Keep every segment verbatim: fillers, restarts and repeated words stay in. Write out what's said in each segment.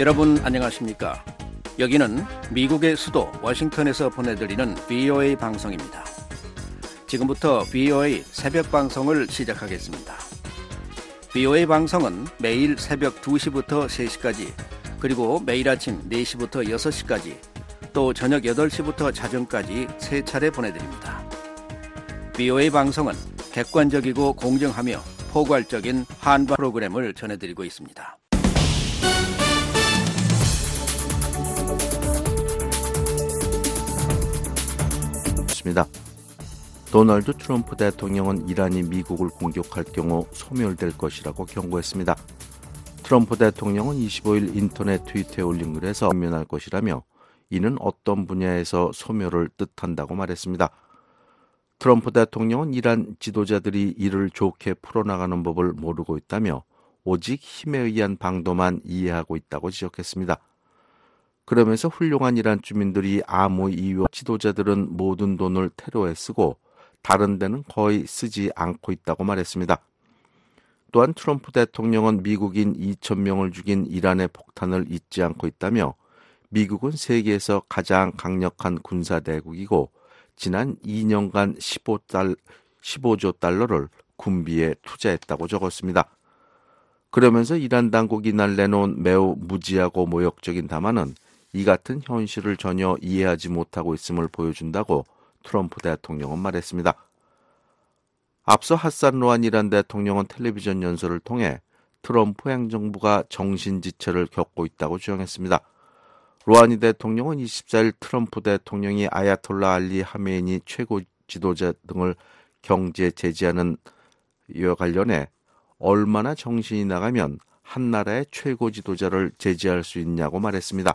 여러분 안녕하십니까? 여기는 미국의 수도 워싱턴에서 보내드리는 브이오에이 방송입니다. 지금부터 브이오에이 새벽 방송을 시작하겠습니다. 브이오에이 방송은 매일 새벽 두 시부터 세 시까지, 그리고 매일 아침 네 시부터 여섯 시까지, 또 저녁 여덟 시부터 자정까지 세 차례 보내드립니다. 브이오에이 방송은 객관적이고 공정하며 포괄적인 한반 프로그램을 전해드리고 있습니다. 도널드 트럼프 대통령은 이란이 미국을 공격할 경우 소멸될 것이라고 경고했습니다. 트럼프 대통령은 이십오일 인터넷 트위터에 올린 글에서 면할 것이라며 이는 어떤 분야에서 소멸을 뜻한다고 말했습니다. 트럼프 대통령은 이란 지도자들이 이를 좋게 풀어나가는 법을 모르고 있다며 오직 힘에 의한 방도만 이해하고 있다고 지적했습니다. 그러면서 훌륭한 이란 주민들이 아무 이유 지도자들은 모든 돈을 테러에 쓰고 다른 데는 거의 쓰지 않고 있다고 말했습니다. 또한 트럼프 대통령은 미국인 이천 명을 죽인 이란의 폭탄을 잊지 않고 있다며 미국은 세계에서 가장 강력한 군사대국이고 지난 이 년간 십오조 달러를 군비에 투자했다고 적었습니다. 그러면서 이란 당국이 이날 내놓은 매우 무지하고 모욕적인 담화는 이 같은 현실을 전혀 이해하지 못하고 있음을 보여준다고 트럼프 대통령은 말했습니다. 앞서 하산 로하니 이란 대통령은 텔레비전 연설을 통해 트럼프 행정부가 정신지체를 겪고 있다고 주장했습니다. 로하니 대통령은 이십사일 트럼프 대통령이 아야톨라 알리 하메니 최고 지도자 등을 경제 제재하는 이와 관련해 얼마나 정신이 나가면 한 나라의 최고 지도자를 제재할 수 있냐고 말했습니다.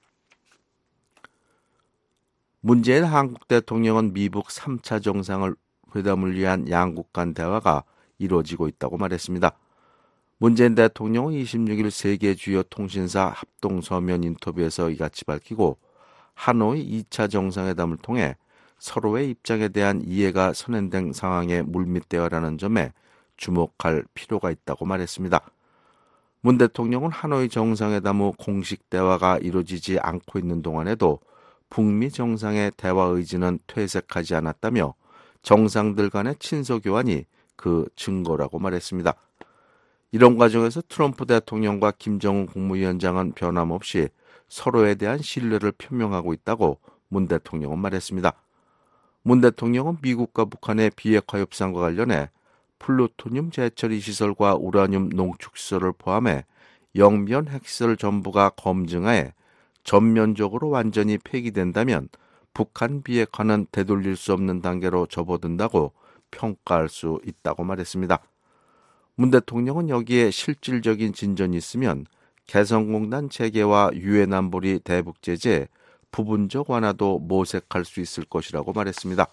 문재인 한국 대통령은 미북 삼 차 정상회담을 위한 양국 간 대화가 이루어지고 있다고 말했습니다. 문재인 대통령은 이십육일 세계 주요 통신사 합동서면 인터뷰에서 이같이 밝히고 하노이 이 차 정상회담을 통해 서로의 입장에 대한 이해가 선행된 상황에 물밑대화라는 점에 주목할 필요가 있다고 말했습니다. 문 대통령은 하노이 정상회담 후 공식 대화가 이루어지지 않고 있는 동안에도 북미 정상의 대화 의지는 퇴색하지 않았다며 정상들 간의 친서 교환이 그 증거라고 말했습니다. 이런 과정에서 트럼프 대통령과 김정은 국무위원장은 변함없이 서로에 대한 신뢰를 표명하고 있다고 문 대통령은 말했습니다. 문 대통령은 미국과 북한의 비핵화 협상과 관련해 플루토늄 재처리 시설과 우라늄 농축 시설을 포함해 영변 핵시설 전부가 검증하에 전면적으로 완전히 폐기된다면 북한 비핵화는 되돌릴 수 없는 단계로 접어든다고 평가할 수 있다고 말했습니다. 문 대통령은 여기에 실질적인 진전이 있으면 개성공단 재개와 유엔 안보리 대북 제재 부분적 완화도 모색할 수 있을 것이라고 말했습니다.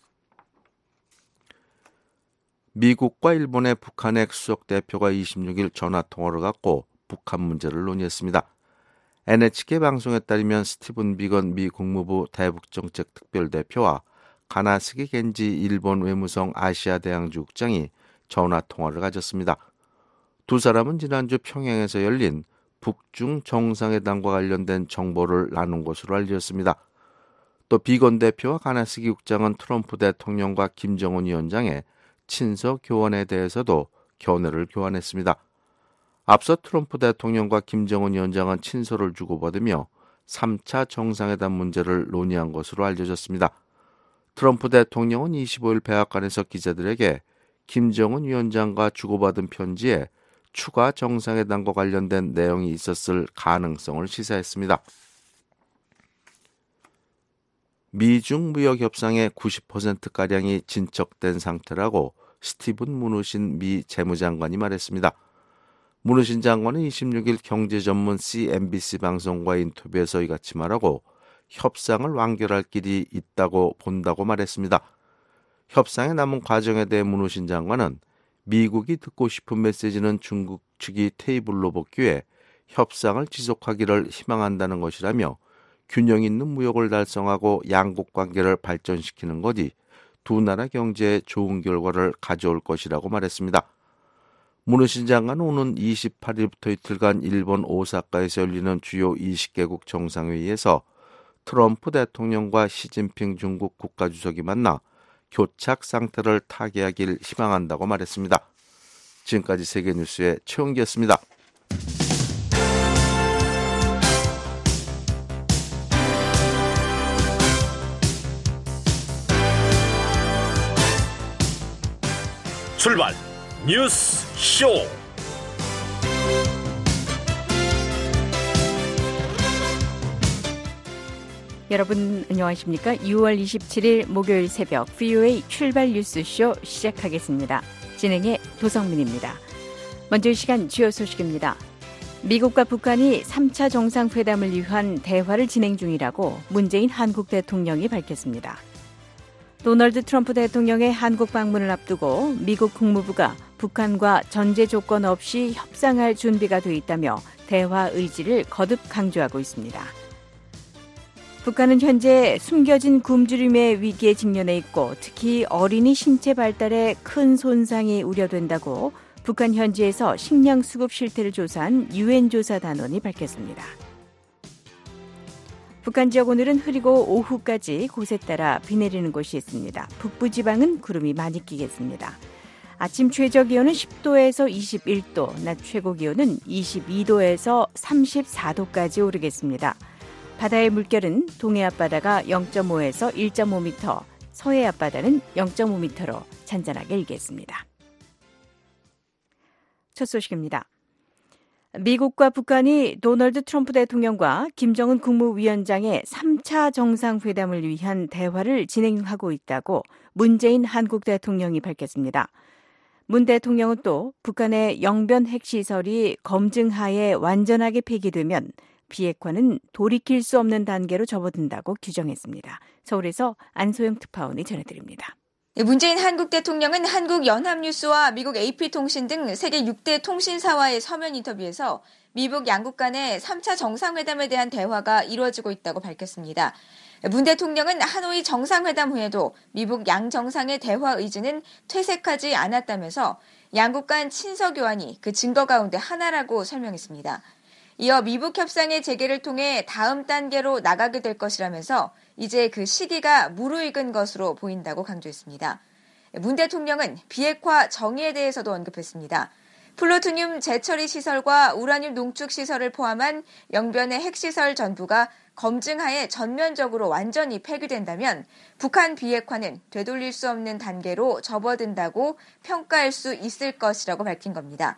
미국과 일본의 북한의 수석 대표가 이십육일 전화통화를 갖고 북한 문제를 논의했습니다. 엔에이치케이 방송에 따르면 스티븐 비건 미 국무부 대북정책 특별대표와 가나스기 겐지 일본 외무성 아시아 대양주 국장이 전화통화를 가졌습니다. 두 사람은 지난주 평양에서 열린 북중 정상회담과 관련된 정보를 나눈 것으로 알려졌습니다. 또 비건 대표와 가나스기 국장은 트럼프 대통령과 김정은 위원장의 친서 교환에 대해서도 견해를 교환했습니다. 앞서 트럼프 대통령과 김정은 위원장은 친서를 주고받으며 삼 차 정상회담 문제를 논의한 것으로 알려졌습니다. 트럼프 대통령은 이십오일 백악관에서 기자들에게 김정은 위원장과 주고받은 편지에 추가 정상회담과 관련된 내용이 있었을 가능성을 시사했습니다. 미중 무역 협상의 구십 퍼센트가량이 진척된 상태라고 스티븐 무누신 미 재무장관이 말했습니다. 무누신 장관은 이십육일 경제전문 씨엔비씨 방송과의 인터뷰에서 이같이 말하고 협상을 완결할 길이 있다고 본다고 말했습니다. 협상에 남은 과정에 대해 무누신 장관은 미국이 듣고 싶은 메시지는 중국 측이 테이블로 복귀해 협상을 지속하기를 희망한다는 것이라며 균형 있는 무역을 달성하고 양국 관계를 발전시키는 것이 두 나라 경제에 좋은 결과를 가져올 것이라고 말했습니다. 문우신 장관은 오는 이십팔 일부터 이틀간 일본 오사카에서 열리는 주요 이십 개국 정상회의에서 트럼프 대통령과 시진핑 중국 국가주석이 만나 교착 상태를 타개하길 희망한다고 말했습니다. 지금까지 세계뉴스의 최영기였습니다. 출발 뉴스 쇼. 여러분 안녕하십니까? 유월 이십칠일 목요일 새벽 브이오에이 출발 뉴스쇼 시작하겠습니다. 진행의 도성민입니다. 먼저 이 시간 주요 소식입니다. 미국과 북한이 삼 차 정상회담을 위한 대화를 진행 중이라고 문재인 한국 대통령이 밝혔습니다. 도널드 트럼프 대통령의 한국 방문을 앞두고 미국 국무부가 북한과 전제 조건 없이 협상할 준비가 돼 있다며 대화 의지를 거듭 강조하고 있습니다. 북한은 현재 숨겨진 굶주림의 위기에 직면해 있고 특히 어린이 신체 발달에 큰 손상이 우려된다고 북한 현지에서 식량 수급 실태를 조사한 유엔 조사 단원이 밝혔습니다. 북한 지역 오늘은 흐리고 오후까지 곳에 따라 비 내리는 곳이 있습니다. 북부지방은 구름이 많이 끼겠습니다. 아침 최저 기온은 십 도에서 이십일 도, 낮 최고 기온은 이십이 도에서 삼십사 도까지 오르겠습니다. 바다의 물결은 동해 앞바다가 영 점 오에서 일 점 오 미터, 서해 앞바다는 영 점 오 미터로 잔잔하게 일겠습니다. 첫 소식입니다. 미국과 북한이 도널드 트럼프 대통령과 김정은 국무위원장의 삼 차 정상회담을 위한 대화를 진행하고 있다고 문재인 한국 대통령이 밝혔습니다. 문 대통령은 또 북한의 영변 핵시설이 검증하에 완전하게 폐기되면 비핵화는 돌이킬 수 없는 단계로 접어든다고 규정했습니다. 서울에서 안소영 특파원이 전해드립니다. 문재인 한국 대통령은 한국 연합뉴스와 미국 에이피통신 등 세계 육 대 통신사와의 서면 인터뷰에서 미북 양국 간의 삼 차 정상회담에 대한 대화가 이루어지고 있다고 밝혔습니다. 문 대통령은 하노이 정상회담 후에도 미북 양 정상의 대화 의지는 퇴색하지 않았다면서 양국 간 친서 교환이 그 증거 가운데 하나라고 설명했습니다. 이어 미북 협상의 재개를 통해 다음 단계로 나가게 될 것이라면서 이제 그 시기가 무르익은 것으로 보인다고 강조했습니다. 문 대통령은 비핵화 정의에 대해서도 언급했습니다. 플루토늄 재처리 시설과 우라늄 농축 시설을 포함한 영변의 핵시설 전부가 검증하에 전면적으로 완전히 폐기된다면 북한 비핵화는 되돌릴 수 없는 단계로 접어든다고 평가할 수 있을 것이라고 밝힌 겁니다.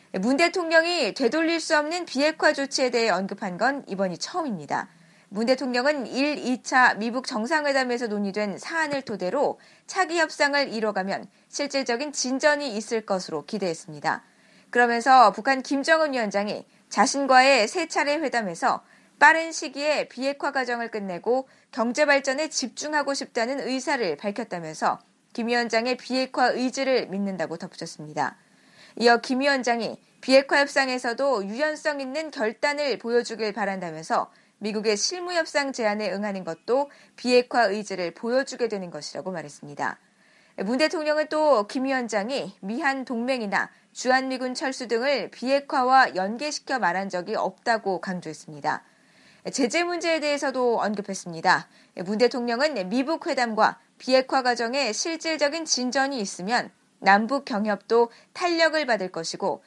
문 대통령이 되돌릴 수 없는 비핵화 조치에 대해 언급한 건 이번이 처음입니다. 문 대통령은 일, 이 차 미북 정상회담에서 논의된 사안을 토대로 차기 협상을 이뤄가면 실질적인 진전이 있을 것으로 기대했습니다. 그러면서 북한 김정은 위원장이 자신과의 세 차례 회담에서 빠른 시기에 비핵화 과정을 끝내고 경제 발전에 집중하고 싶다는 의사를 밝혔다면서 김 위원장의 비핵화 의지를 믿는다고 덧붙였습니다. 이어 김 위원장이 비핵화 협상에서도 유연성 있는 결단을 보여주길 바란다면서 미국의 실무협상 제안에 응하는 것도 비핵화 의지를 보여주게 되는 것이라고 말했습니다. 문 대통령은 또 김 위원장이 미한 동맹이나 주한미군 철수 등을 비핵화와 연계시켜 말한 적이 없다고 강조했습니다. 제재 문제에 대해서도 언급했습니다. 문 대통령은 미북 회담과 비핵화 과정에 실질적인 진전이 있으면 남북 경협도 탄력을 받을 것이고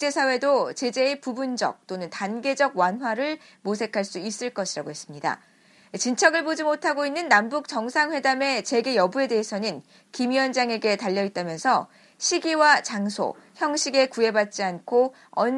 국제사회도 제재의 부분적 또는 단계적 완화를 모색할 수 있을 것이라고 했습니다. 진척을 보지 못하고 있는 남북 정상회담의 재개 여부에 대해서는 김 위원장에게 달려있다면서 시기와 장소, 형식에 구애받지 않고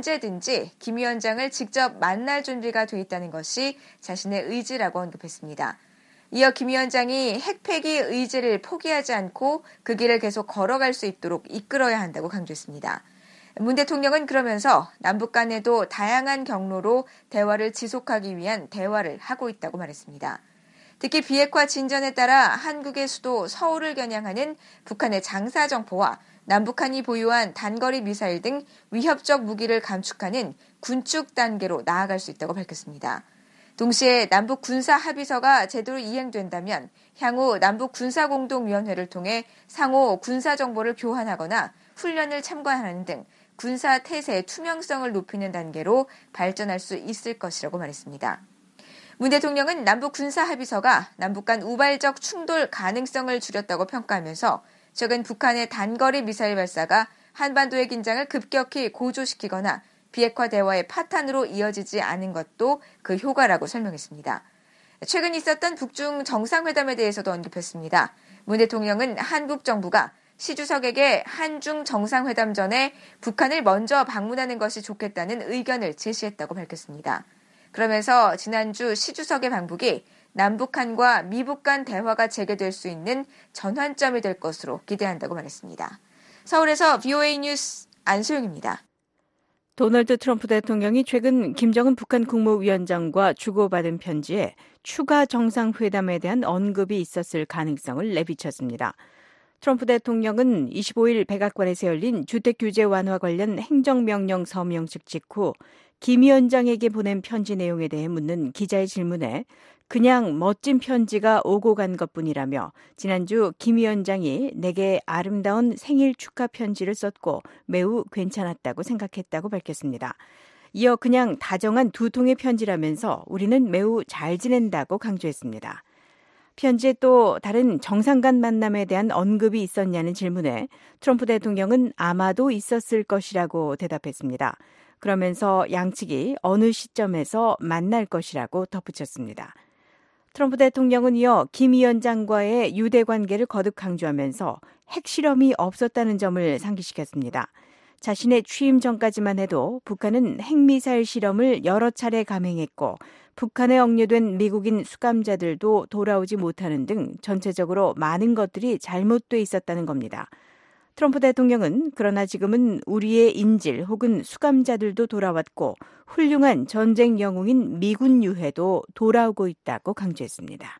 언제든지 김 위원장을 직접 만날 준비가 돼 있다는 것이 자신의 의지라고 언급했습니다. 이어 김 위원장이 핵폐기 의지를 포기하지 않고 그 길을 계속 걸어갈 수 있도록 이끌어야 한다고 강조했습니다. 문 대통령은 그러면서 남북 간에도 다양한 경로로 대화를 지속하기 위한 대화를 하고 있다고 말했습니다. 특히 비핵화 진전에 따라 한국의 수도 서울을 겨냥하는 북한의 장사정포와 남북한이 보유한 단거리 미사일 등 위협적 무기를 감축하는 군축 단계로 나아갈 수 있다고 밝혔습니다. 동시에 남북 군사 합의서가 제대로 이행된다면 향후 남북 군사공동위원회를 통해 상호 군사 정보를 교환하거나 훈련을 참관하는 등 군사 태세의 투명성을 높이는 단계로 발전할 수 있을 것이라고 말했습니다. 문 대통령은 남북 군사 합의서가 남북 간 우발적 충돌 가능성을 줄였다고 평가하면서 최근 북한의 단거리 미사일 발사가 한반도의 긴장을 급격히 고조시키거나 비핵화 대화의 파탄으로 이어지지 않은 것도 그 효과라고 설명했습니다. 최근 있었던 북중 정상회담에 대해서도 언급했습니다. 문 대통령은 한국 정부가 시 주석에게 한중 정상회담 전에 북한을 먼저 방문하는 것이 좋겠다는 의견을 제시했다고 밝혔습니다. 그러면서 지난주 시 주석의 방북이 남북한과 미북 간 대화가 재개될 수 있는 전환점이 될 것으로 기대한다고 말했습니다. 서울에서 브이오에이 뉴스 안소영입니다. 도널드 트럼프 대통령이 최근 김정은 북한 국무위원장과 주고받은 편지에 추가 정상회담에 대한 언급이 있었을 가능성을 내비쳤습니다. 트럼프 대통령은 이십오일 백악관에서 열린 주택규제 완화 관련 행정명령 서명식 직후 김 위원장에게 보낸 편지 내용에 대해 묻는 기자의 질문에 그냥 멋진 편지가 오고 간 것뿐이라며 지난주 김 위원장이 내게 아름다운 생일 축하 편지를 썼고 매우 괜찮았다고 생각했다고 밝혔습니다. 이어 그냥 다정한 두 통의 편지라면서 우리는 매우 잘 지낸다고 강조했습니다. 편지에 또 다른 정상 간 만남에 대한 언급이 있었냐는 질문에 트럼프 대통령은 아마도 있었을 것이라고 대답했습니다. 그러면서 양측이 어느 시점에서 만날 것이라고 덧붙였습니다. 트럼프 대통령은 이어 김 위원장과의 유대 관계를 거듭 강조하면서 핵실험이 없었다는 점을 상기시켰습니다. 자신의 취임 전까지만 해도 북한은 핵미사일 실험을 여러 차례 감행했고 북한에 억류된 미국인 수감자들도 돌아오지 못하는 등 전체적으로 많은 것들이 잘못돼 있었다는 겁니다. 트럼프 대통령은 그러나 지금은 우리의 인질 혹은 수감자들도 돌아왔고 훌륭한 전쟁 영웅인 미군 유해도 돌아오고 있다고 강조했습니다.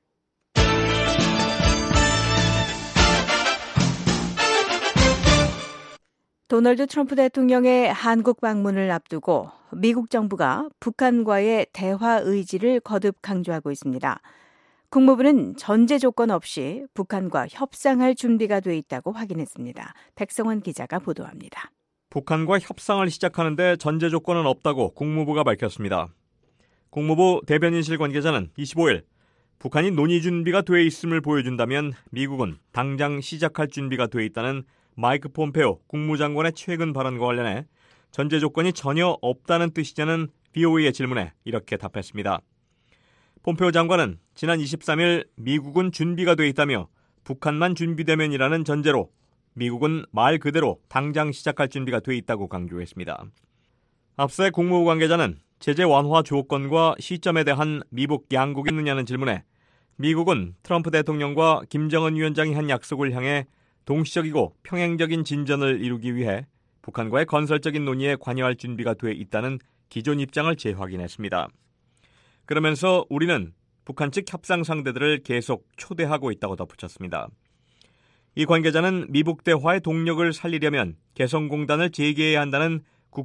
도널드 트럼프 대통령의 한국 방문을 앞두고 미국 정부가 북한과의 대화 의지를 거듭 강조하고 있습니다. 국무부는 전제 조건 없이 북한과 협상할 준비가 돼 있다고 확인했습니다. 백성원 기자가 보도합니다. 북한과 협상을 시작하는데 전제 조건은 없다고 국무부가 밝혔습니다. 국무부 대변인실 관계자는 이십오일 북한이 논의 준비가 돼 있음을 보여준다면 미국은 당장 시작할 준비가 돼 있다는 마이크 폼페오 국무장관의 최근 발언과 관련해 전제 조건이 전혀 없다는 뜻이냐는 브이오에이의 질문에 이렇게 답했습니다. 폼페오 장관은 지난 이십삼일 미국은 준비가 돼 있다며 북한만 준비되면이라는 전제로 미국은 말 그대로 당장 시작할 준비가 돼 있다고 강조했습니다. 앞서 국무부 관계자는 제재 완화 조건과 시점에 대한 미북 양국이 있느냐는 질문에 미국은 트럼프 대통령과 김정은 위원장이 한 약속을 향해 동시적이고 평행적인 진전을 이루기 위해 북한과의 건설적인 논의에 관여할 준비가 돼 있다는 기존 입장을 재확인했습니다. 그러면서 우리는 북한 측 협상 상대들을 계속 초대하고 있다고 덧붙였습니다. 이 관계자는 미북 대화의 동력을 살리려면 개성공단을 재개해야 한다는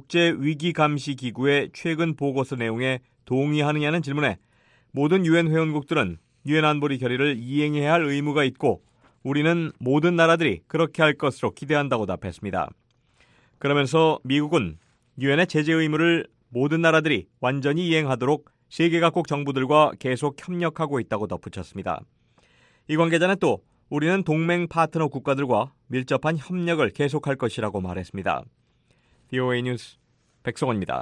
국제위기감시기구의 최근 보고서 내용에 동의하느냐는 질문에 모든 유엔 회원국들은 유엔 안보리 결의를 이행해야 할 의무가 있고 우리는 모든 나라들이 그렇게 할 것으로 기대한다고 답했습니다. 그러면서 미국은 유엔의 제재 의무를 모든 나라들이 완전히 이행하도록 세계 각국 정부들과 계속 협력하고 있다고 덧붙였습니다. 이 관계자는 또 우리는 동맹 파트너 국가들과 밀접한 협력을 계속할 것이라고 말했습니다. 브이오에이 뉴스 백성원입니다.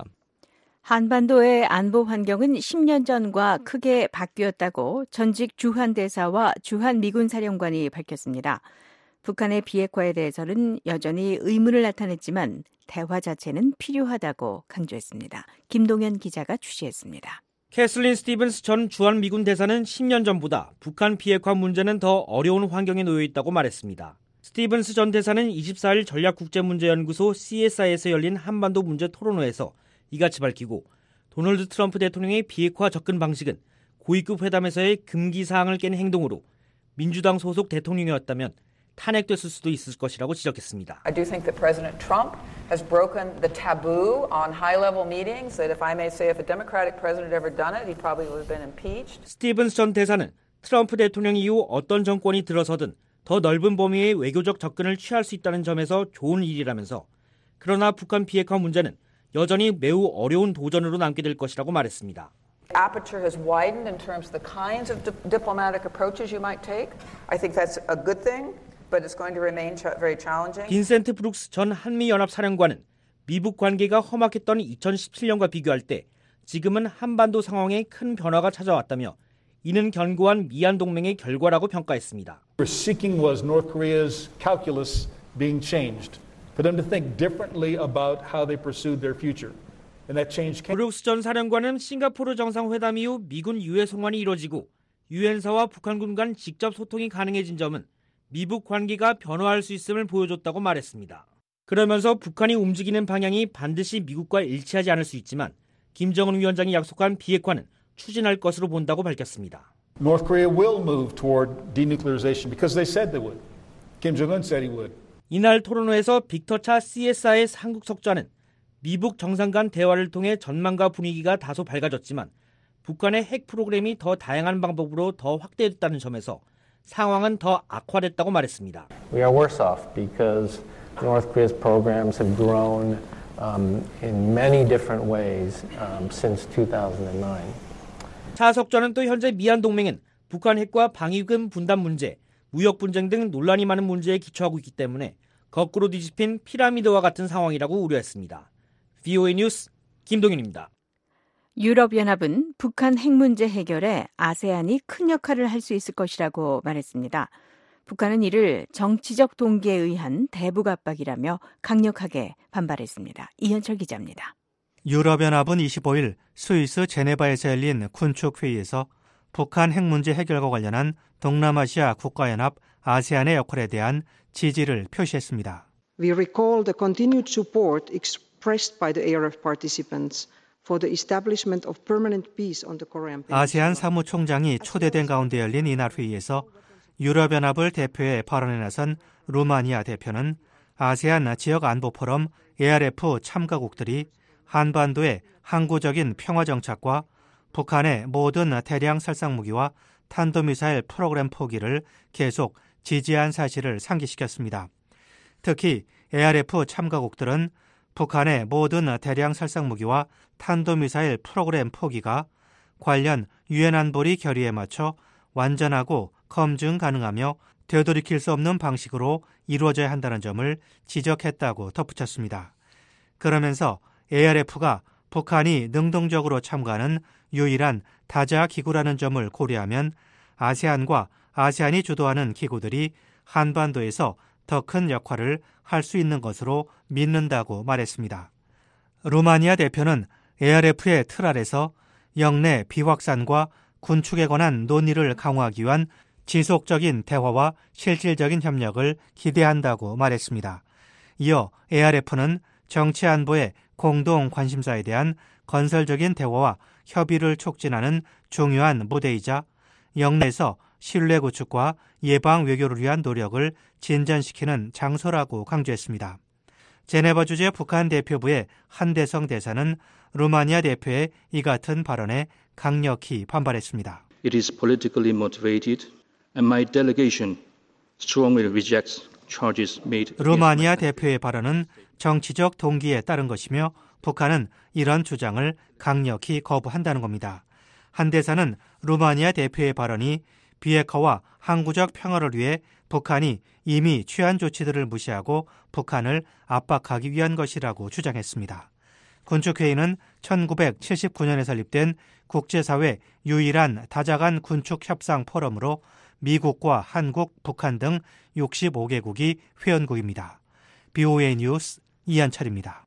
한반도의 안보 환경은 십 년 전과 크게 바뀌었다고 전직 주한 대사와 주한 미군 사령관이 밝혔습니다. 북한의 비핵화에 대해서는 여전히 의문을 나타냈지만 대화 자체는 필요하다고 강조했습니다. 김동현 기자가 취재했습니다. 캐슬린 스티븐스 전 주한 미군 대사는 십 년 전보다 북한 비핵화 문제는 더 어려운 환경에 놓여 있다고 말했습니다. 스티븐스 전 대사는 이십사일 전략국제문제연구소 씨에스아이에서 열린 한반도 문제 토론회에서 이같이 밝히고 도널드 트럼프 대통령의 비핵화 접근 방식은 고위급 회담에서의 금기 사항을 깬 행동으로 민주당 소속 대통령이었다면 탄핵됐을 수도 있을 것이라고 지적했습니다. I do think that President Trump has broken the taboo on high-level meetings that if I may say if a Democratic president had ever done it, he probably would have been impeached. 스티븐스 전 대사는 트럼프 대통령 이후 어떤 정권이 들어서든 더 넓은 범위의 외교적 접근을 취할 수 있다는 점에서 좋은 일이라면서 그러나 북한 비핵화 문제는 여전히 매우 어려운 도전으로 남게 될 것이라고 말했습니다. Aperture has widened in terms of the kinds of di- diplomatic approaches you might take. I think that's a good thing, but it's going to remain ch- very challenging. 빈센트 브룩스 전 한미연합사령관은 미북 관계가 험악했던 이천십칠 년과 비교할 때 지금은 한반도 상황에 큰 변화가 찾아왔다며 이는 견고한 미한 동맹의 결과라고 평가했습니다. What we're seeking was North Korea's calculus being changed, for them to think differently about how they pursued their future. And that change came. 브룩스 전 사령관은 싱가포르 정상회담 이후 미군 유해 송환이 이뤄지고 유엔사와 북한군 간 직접 소통이 가능해진 점은 미북 관계가 변화할 수 있음을 보여줬다고 말했습니다. 그러면서 북한이 움직이는 방향이 반드시 미국과 일치하지 않을 수 있지만 김정은 위원장이 약속한 비핵화는 추진할 것으로 본다고 밝혔습니다. North Korea will move toward denuclearization because they said they would. Kim Jong-un said he would. 이날 토론회에서 빅터 차 씨에스아이의 한국 석좌는 미북 정상 간 대화를 통해 전망과 분위기가 다소 밝아졌지만 북한의 핵 프로그램이 더 다양한 방법으로 더 확대됐다는 점에서 상황은 더 악화됐다고 말했습니다. We are worse off because North Korea's programs have grown um, in many different ways um, since two thousand nine. 차 석좌는 또 현재 미한 동맹은 북한 핵과 방위금 분담 문제, 무역 분쟁 등 논란이 많은 문제에 기초하고 있기 때문에 거꾸로 뒤집힌 피라미드와 같은 상황이라고 우려했습니다. 브이오에이 뉴스 김동윤입니다. 유럽연합은 북한 핵 문제 해결에 아세안이 큰 역할을 할 수 있을 것이라고 말했습니다. 북한은 이를 정치적 동기에 의한 대북 압박이라며 강력하게 반발했습니다. 이현철 기자입니다. 유럽연합은 이십오일 스위스 제네바에서 열린 군축회의에서 북한 핵 문제 해결과 관련한 동남아시아 국가연합 아세안의 역할에 대한 지지를 표시했습니다. We recall the continued support expressed by the Arab participants for the establishment of permanent peace on the Korean Peninsula. 아세안 사무총장이 초대된 가운데 열린 이날 회의에서 유럽연합을 대표해 발언에 나선 루마니아 대표는 아세안 지역안보포럼 에이알에프 참가국들이 한반도의 항구적인 평화 정착과 북한의 모든 대량 살상무기와 탄도미사일 프로그램 포기를 계속 지지한 사실을 상기시켰습니다. 특히 에이알에프 참가국들은 북한의 모든 대량 살상무기와 탄도미사일 프로그램 포기가 관련 유엔 안보리 결의에 맞춰 완전하고 검증 가능하며 되돌이킬 수 없는 방식으로 이루어져야 한다는 점을 지적했다고 덧붙였습니다. 그러면서 에이알에프가 북한이 능동적으로 참가하는 유일한 다자 기구라는 점을 고려하면 아세안과 아세안이 주도하는 기구들이 한반도에서 더 큰 역할을 할 수 있는 것으로 믿는다고 말했습니다. 루마니아 대표는 에이알에프의 틀 아래서 영내 비확산과 군축에 관한 논의를 강화하기 위한 지속적인 대화와 실질적인 협력을 기대한다고 말했습니다. 이어 에이알에프는 정치 안보의 공동 관심사에 대한 건설적인 대화와 협의를 촉진하는 중요한 무대이자 영내에서 신뢰 구축과 예방 외교를 위한 노력을 진전시키는 장소라고 강조했습니다. 제네바 주재 북한 대표부의 한대성 대사는 루마니아 대표의 이 같은 발언에 강력히 반발했습니다. It is politically motivated and my delegation strongly rejects charges made. 루마니아 대표의 발언은 정치적 동기에 따른 것이며 북한은 이런 주장을 강력히 거부한다는 겁니다. 한 대사는 루마니아 대표의 발언이 비핵화와 항구적 평화를 위해 북한이 이미 취한 조치들을 무시하고 북한을 압박하기 위한 것이라고 주장했습니다. 군축회의는 천구백칠십구 년에 설립된 국제사회 유일한 다자간 군축협상 포럼으로 미국과 한국, 북한 등 육십오 개국이 회원국입니다. 브이오에이 뉴스 이한철입니다.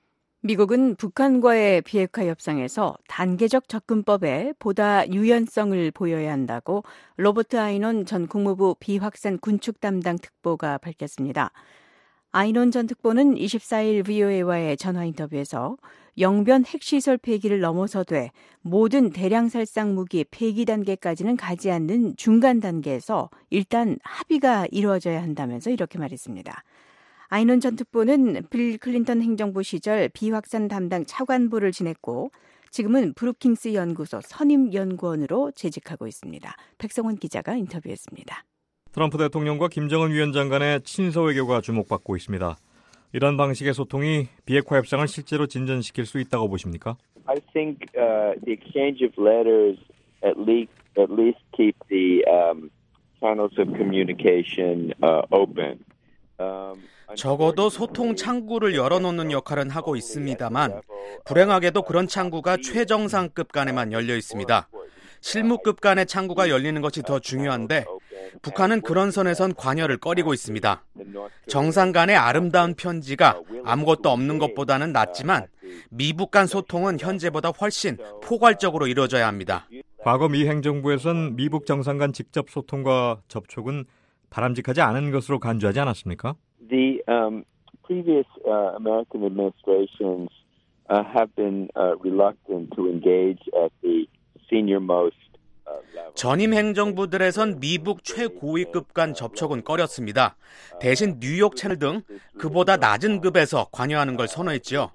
미국은 북한과의 비핵화 협상에서 단계적 접근법에 보다 유연성을 보여야 한다고 로버트 아이논 전 국무부 비확산 군축 담당 특보가 밝혔습니다. 아이논 전 특보는 이십사일 브이오에이와의 전화 인터뷰에서 영변 핵시설 폐기를 넘어서되 모든 대량 살상 무기 폐기 단계까지는 가지 않는 중간 단계에서 일단 합의가 이루어져야 한다면서 이렇게 말했습니다. 아이논 전 특보는 빌 클린턴 행정부 시절 비확산 담당 차관보를 지냈고 지금은 브루킹스 연구소 선임연구원으로 재직하고 있습니다. 백성원 기자가 인터뷰했습니다. 트럼프 대통령과 김정은 위원장 간의 친서 외교가 주목받고 있습니다. 이런 방식의 소통이 비핵화 협상을 실제로 진전시킬 수 있다고 보십니까? I think uh, the exchange of letters at least at least keep the um, channels of communication uh, open. Um, 적어도 소통 창구를 열어놓는 역할은 하고 있습니다만 불행하게도 그런 창구가 최정상급 간에만 열려 있습니다. 실무급 간의 창구가 열리는 것이 더 중요한데 북한은 그런 선에선 관여를 꺼리고 있습니다. 정상 간의 아름다운 편지가 아무것도 없는 것보다는 낫지만 미북 간 소통은 현재보다 훨씬 포괄적으로 이루어져야 합니다. 과거 미 행정부에선 미북 정상 간 직접 소통과 접촉은 바람직하지 않은 것으로 간주하지 않았습니까? The um, previous uh, American administrations uh, have been uh, reluctant to engage at the senior-most 전임 행정부들에선 미북 최고위급 간 접촉은 꺼렸습니다. 대신 뉴욕 채널 등 그보다 낮은 급에서 관여하는 걸 선호했지요.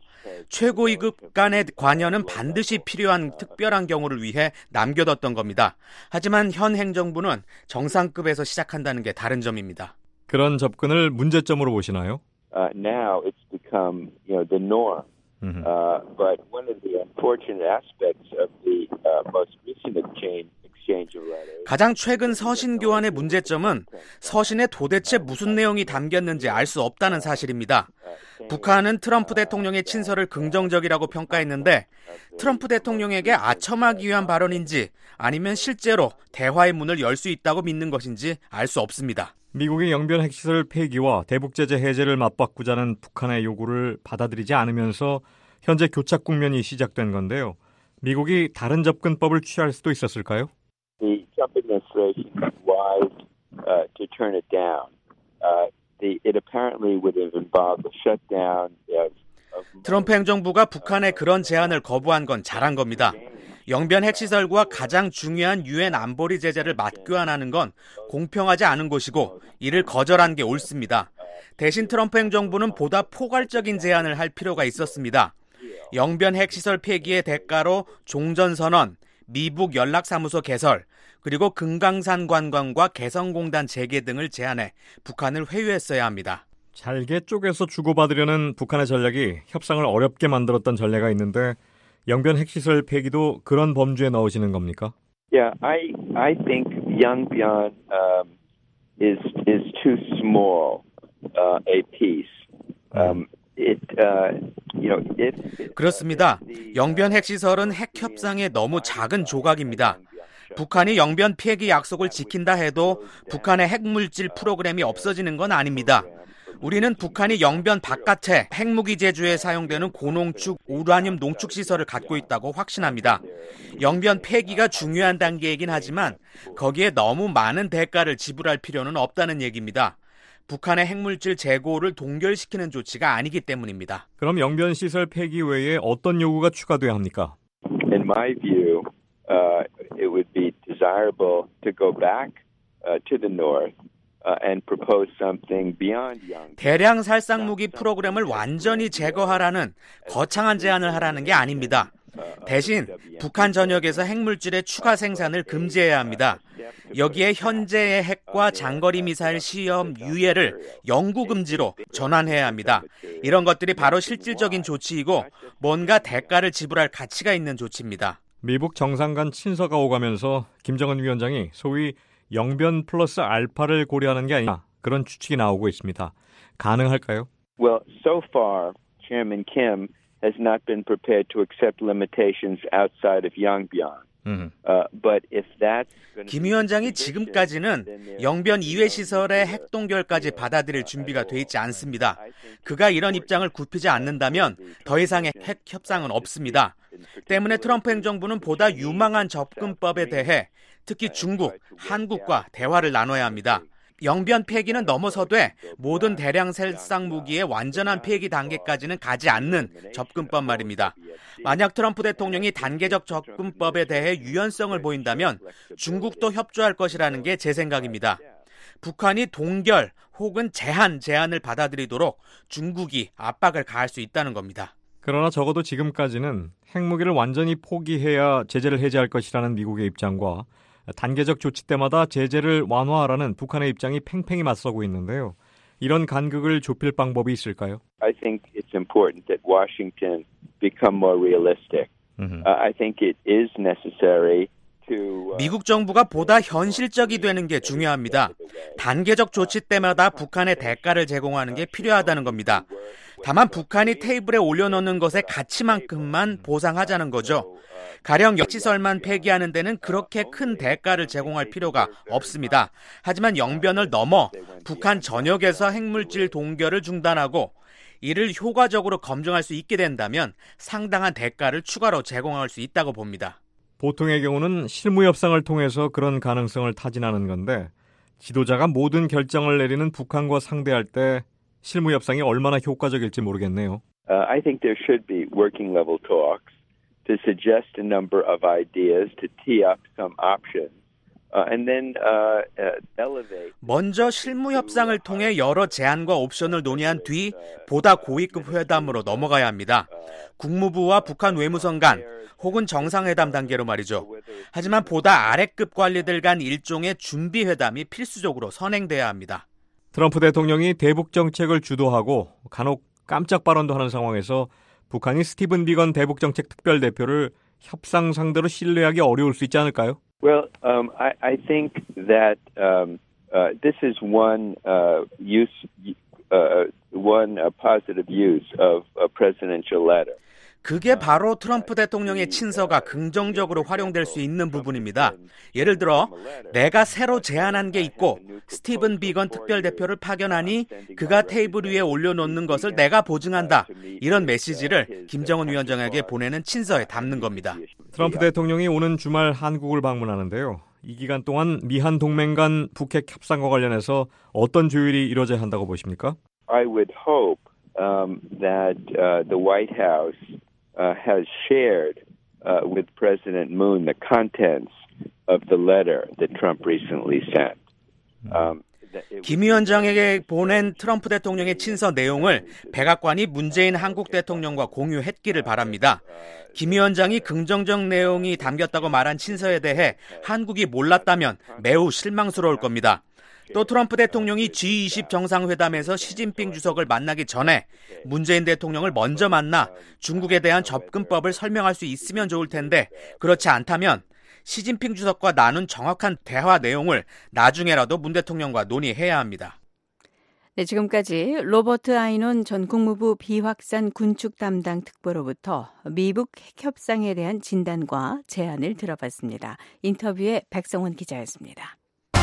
최고위급 간의 관여는 반드시 필요한 특별한 경우를 위해 남겨뒀던 겁니다. 하지만 현 행정부는 정상급에서 시작한다는 게 다른 점입니다. 그런 접근을 문제점으로 보시나요? Uh, now it's become, you know, the norm. Mm-hmm. Uh, but one of the unfortunate aspects of the uh, most recent exchange exchange of letters. 가장 최근 서신 교환의 문제점은 서신에 도대체 무슨 내용이 담겼는지 알 수 없다는 사실입니다. 북한은 트럼프 대통령의 친서를 긍정적이라고 평가했는데 트럼프 대통령에게 아첨하기 위한 발언인지 아니면 실제로 대화의 문을 열 수 있다고 믿는 것인지 알 수 없습니다. 미국이 영변 핵시설 폐기와 대북제재 해제를 맞바꾸자는 북한의 요구를 받아들이지 않으면서 현재 교착 국면이 시작된 건데요. 미국이 다른 접근법을 취할 수도 있었을까요? The Trump administration was wise uh, to turn it down. Uh, the, it apparently would have involved the shutdown of, of... 트럼프 행정부가 북한의 그런 제안을 거부한 건 잘한 겁니다. 영변 핵시설과 가장 중요한 유엔 안보리 제재를 맞교환하는 건 공평하지 않은 것이고 이를 거절한 게 옳습니다. 대신 트럼프 행정부는 보다 포괄적인 제안을 할 필요가 있었습니다. 영변 핵시설 폐기의 대가로 종전선언, 미북 연락사무소 개설, 그리고 금강산 관광과 개성공단 재개 등을 제안해 북한을 회유했어야 합니다. 잘게 쪼개서 주고받으려는 북한의 전략이 협상을 어렵게 만들었던 전례가 있는데 영변 핵시설 폐기도 그런 범주에 넣으시는 겁니까? Yeah, I I think Yongbyon um, is is too small uh, a piece. Um, it uh, you know it. 그렇습니다. 영변 핵시설은 핵 협상의 너무 작은 조각입니다. 북한이 영변 폐기 약속을 지킨다 해도 북한의 핵물질 프로그램이 없어지는 건 아닙니다. 우리는 북한이 영변 바깥에 핵무기 제조에 사용되는 고농축 우라늄 농축 시설을 갖고 있다고 확신합니다. 영변 폐기가 중요한 단계이긴 하지만 거기에 너무 많은 대가를 지불할 필요는 없다는 얘기입니다. 북한의 핵물질 재고를 동결시키는 조치가 아니기 때문입니다. 그럼 영변 시설 폐기 외에 어떤 요구가 추가돼야 합니까? In my view, uh, it would be desirable to go back uh, to the north. And propose something beyond young. 대량 살상 무기 프로그램을 완전히 제거하라는 거창한 제안을 하라는 게 아닙니다. 대신 북한 전역에서 핵물질의 추가 생산을 금지해야 합니다. 여기에 현재의 핵과 장거리 미사일 시험 유예를 영구 금지로 전환해야 합니다. 이런 것들이 바로 실질적인 조치이고 뭔가 대가를 지불할 가치가 있는 조치입니다. 미북 정상 간 친서가 오가면서 김정은 위원장이 소위 영변 플러스 알파를 고려하는 게 아니라 그런 추측이 나오고 있습니다. 가능할까요? Well, so far, Chairman Kim has not been prepared to accept limitations outside of Yongbyon. Mm-hmm. Uh, but if that's 김 위원장이 지금까지는 영변 이외 시설의 핵 동결까지 받아들일 준비가 돼 있지 않습니다. 그가 이런 입장을 굽히지 않는다면 더 이상의 핵 협상은 없습니다. 때문에 트럼프 행정부는 보다 유망한 접근법에 대해 특히 중국, 한국과 대화를 나눠야 합니다. 영변 폐기는 넘어서되 모든 대량 살상 무기의 완전한 폐기 단계까지는 가지 않는 접근법 말입니다. 만약 트럼프 대통령이 단계적 접근법에 대해 유연성을 보인다면 중국도 협조할 것이라는 게 제 생각입니다. 북한이 동결 혹은 제한 제안을 받아들이도록 중국이 압박을 가할 수 있다는 겁니다. 그러나 적어도 지금까지는 핵무기를 완전히 포기해야 제재를 해제할 것이라는 미국의 입장과 단계적 조치 때마다 제재를 완화하라는 북한의 입장이 팽팽히 맞서고 있는데요. 이런 간극을 좁힐 방법이 있을까요? I think it's important that Washington become more realistic. Uh, I think it is necessary to. 미국 정부가 보다 현실적이 되는 게 중요합니다. 단계적 조치 때마다 북한에 대가를 제공하는 게 필요하다는 겁니다. 다만 북한이 테이블에 올려놓는 것의 가치만큼만 보상하자는 거죠. 가령 역시설만 폐기하는 데는 그렇게 큰 대가를 제공할 필요가 없습니다. 하지만 영변을 넘어 북한 전역에서 핵물질 동결을 중단하고 이를 효과적으로 검증할 수 있게 된다면 상당한 대가를 추가로 제공할 수 있다고 봅니다. 보통의 경우는 실무 협상을 통해서 그런 가능성을 타진하는 건데 지도자가 모든 결정을 내리는 북한과 상대할 때 실무 협상이 얼마나 효과적일지 모르겠네요. Uh, I think there should be working level talks to suggest a number of ideas to tee up some options. Uh, and then, uh, uh, elevate. 먼저 실무 협상을 통해 여러 제안과 옵션을 논의한 뒤 보다 고위급 회담으로 넘어가야 합니다. 국무부와 북한 외무성 간 혹은 정상회담 단계로 말이죠. 하지만 보다 아래급 관리들 간 일종의 준비 회담이 필수적으로 선행돼야 합니다. 트럼프 대통령이 대북 정책을 주도하고 간혹 깜짝 발언도 하는 상황에서 북한이 스티븐 비건 대북 정책 특별 대표를 협상 상대로 신뢰하기 어려울 수 있지 않을까요? Well, um, I, I think that um, uh, this is one uh, use, uh, one uh, positive use of a presidential letter. 그게 바로 트럼프 대통령의 친서가 긍정적으로 활용될 수 있는 부분입니다. 예를 들어 내가 새로 제안한 게 있고 스티븐 비건 특별대표를 파견하니 그가 테이블 위에 올려놓는 것을 내가 보증한다. 이런 메시지를 김정은 위원장에게 보내는 친서에 담는 겁니다. 트럼프 대통령이 오는 주말 한국을 방문하는데요. 이 기간 동안 미한 동맹 간 북핵 협상과 관련해서 어떤 조율이 이루어져야 한다고 보십니까? I would hope um, that uh, the White House Uh, has shared uh, with President Moon the contents of the letter that Trump recently sent. Um, 김 위원장에게 보낸 트럼프 대통령의 친서 내용을 백악관이 문재인 한국 대통령과 공유했기를 바랍니다. 김 위원장이 긍정적 내용이 담겼다고 말한 친서에 대해 한국이 몰랐다면 매우 실망스러울 겁니다. 또 트럼프 대통령이 지 이십 정상회담에서 시진핑 주석을 만나기 전에 문재인 대통령을 먼저 만나 중국에 대한 접근법을 설명할 수 있으면 좋을 텐데 그렇지 않다면 시진핑 주석과 나눈 정확한 대화 내용을 나중에라도 문 대통령과 논의해야 합니다. 네, 지금까지 로버트 아이논 전 국무부 비확산 군축 담당 특보로부터 미북 핵 협상에 대한 진단과 제안을 들어봤습니다. 인터뷰에 백성원 기자였습니다.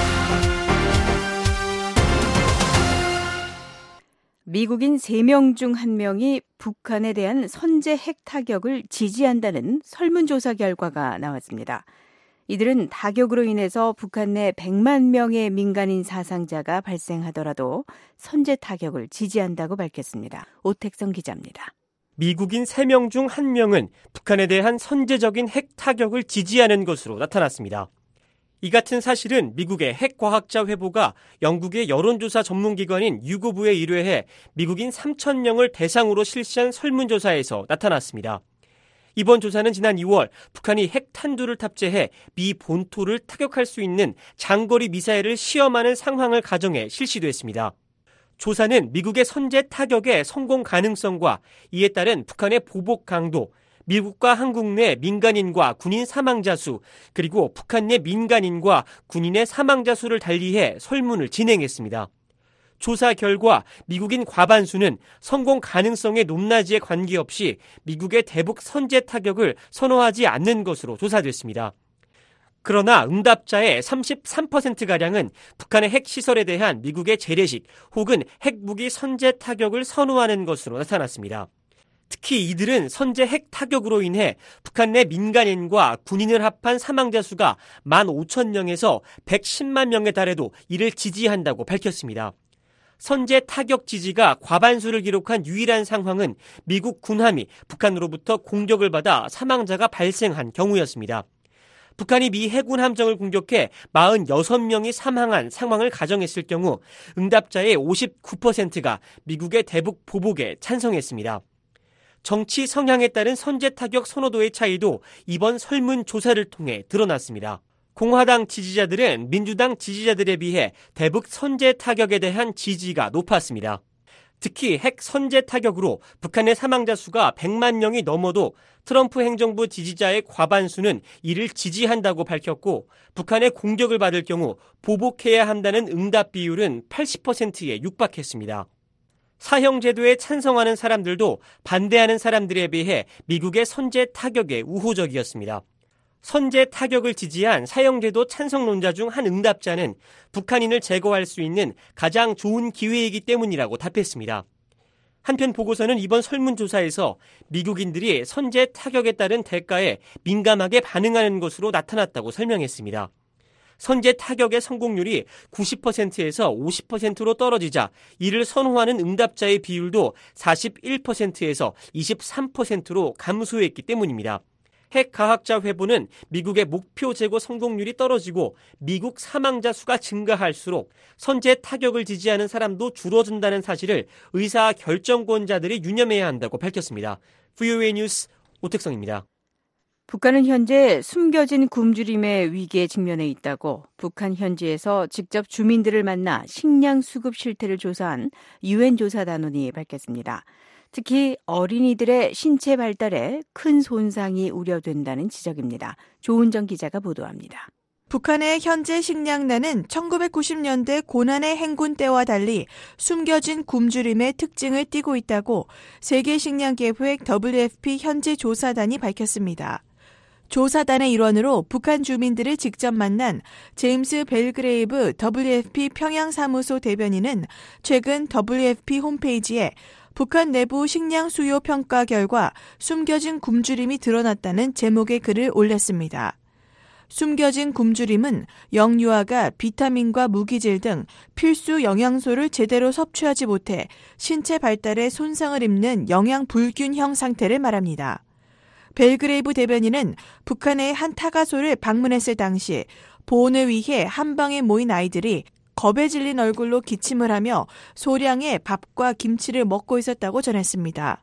미국인 세 명 중 한 명이 북한에 대한 선제 핵 타격을 지지한다는 설문조사 결과가 나왔습니다. 이들은 타격으로 인해서 북한 내 백만 명의 민간인 사상자가 발생하더라도 선제 타격을 지지한다고 밝혔습니다. 오택성 기자입니다. 미국인 세 명 중 한 명은 북한에 대한 선제적인 핵 타격을 지지하는 것으로 나타났습니다. 이 같은 사실은 미국의 핵과학자 회보가 영국의 여론조사 전문기관인 유고부에 의뢰해 미국인 삼천 명을 대상으로 실시한 설문조사에서 나타났습니다. 이번 조사는 지난 이월 북한이 핵탄두를 탑재해 미 본토를 타격할 수 있는 장거리 미사일을 시험하는 상황을 가정해 실시됐습니다. 조사는 미국의 선제 타격의 성공 가능성과 이에 따른 북한의 보복 강도, 미국과 한국 내 민간인과 군인 사망자 수, 그리고 북한 내 민간인과 군인의 사망자 수를 달리해 설문을 진행했습니다. 조사 결과 미국인 과반수는 성공 가능성의 높낮이에 관계없이 미국의 대북 선제 타격을 선호하지 않는 것으로 조사됐습니다. 그러나 응답자의 삼십삼 퍼센트가량은 북한의 핵시설에 대한 미국의 재래식 혹은 핵무기 선제 타격을 선호하는 것으로 나타났습니다. 특히 이들은 선제 핵 타격으로 인해 북한 내 민간인과 군인을 합한 사망자 수가 만 오천 명에서 백십만 명에 달해도 이를 지지한다고 밝혔습니다. 선제 타격 지지가 과반수를 기록한 유일한 상황은 미국 군함이 북한으로부터 공격을 받아 사망자가 발생한 경우였습니다. 북한이 미 해군 함정을 공격해 사십육 명이 사망한 상황을 가정했을 경우 응답자의 오십구 퍼센트가 미국의 대북 보복에 찬성했습니다. 정치 성향에 따른 선제 타격 선호도의 차이도 이번 설문조사를 통해 드러났습니다. 공화당 지지자들은 민주당 지지자들에 비해 대북 선제 타격에 대한 지지가 높았습니다. 특히 핵 선제 타격으로 북한의 사망자 수가 백만 명이 넘어도 트럼프 행정부 지지자의 과반수는 이를 지지한다고 밝혔고 북한의 공격을 받을 경우 보복해야 한다는 응답 비율은 팔십 퍼센트에 육박했습니다. 사형제도에 찬성하는 사람들도 반대하는 사람들에 비해 미국의 선제 타격에 우호적이었습니다. 선제 타격을 지지한 사형제도 찬성론자 중 한 응답자는 북한인을 제거할 수 있는 가장 좋은 기회이기 때문이라고 답했습니다. 한편 보고서는 이번 설문조사에서 미국인들이 선제 타격에 따른 대가에 민감하게 반응하는 것으로 나타났다고 설명했습니다. 선제 타격의 성공률이 구십 퍼센트에서 오십 퍼센트로 떨어지자 이를 선호하는 응답자의 비율도 사십일 퍼센트에서 이십삼 퍼센트로 감소했기 때문입니다. 핵과학자 회보는 미국의 목표 제거 성공률이 떨어지고 미국 사망자 수가 증가할수록 선제 타격을 지지하는 사람도 줄어든다는 사실을 의사 결정권자들이 유념해야 한다고 밝혔습니다. 브이오에이 뉴스 오택성입니다. 북한은 현재 숨겨진 굶주림의 위기에 직면해 있다고 북한 현지에서 직접 주민들을 만나 식량 수급 실태를 조사한 유엔 조사단원이 밝혔습니다. 특히 어린이들의 신체 발달에 큰 손상이 우려된다는 지적입니다. 조은정 기자가 보도합니다. 북한의 현재 식량난은 천구백구십 년대 고난의 행군 때와 달리 숨겨진 굶주림의 특징을 띠고 있다고 세계식량계획 더블유에프피 현지 조사단이 밝혔습니다. 조사단의 일원으로 북한 주민들을 직접 만난 제임스 벨그레이브 더블유에프피 평양사무소 대변인은 최근 더블유에프피 홈페이지에 북한 내부 식량 수요 평가 결과 숨겨진 굶주림이 드러났다는 제목의 글을 올렸습니다. 숨겨진 굶주림은 영유아가 비타민과 무기질 등 필수 영양소를 제대로 섭취하지 못해 신체 발달에 손상을 입는 영양 불균형 상태를 말합니다. 벨그레이브 대변인은 북한의 한 타가소를 방문했을 당시 보온을 위해 한 방에 모인 아이들이 겁에 질린 얼굴로 기침을 하며 소량의 밥과 김치를 먹고 있었다고 전했습니다.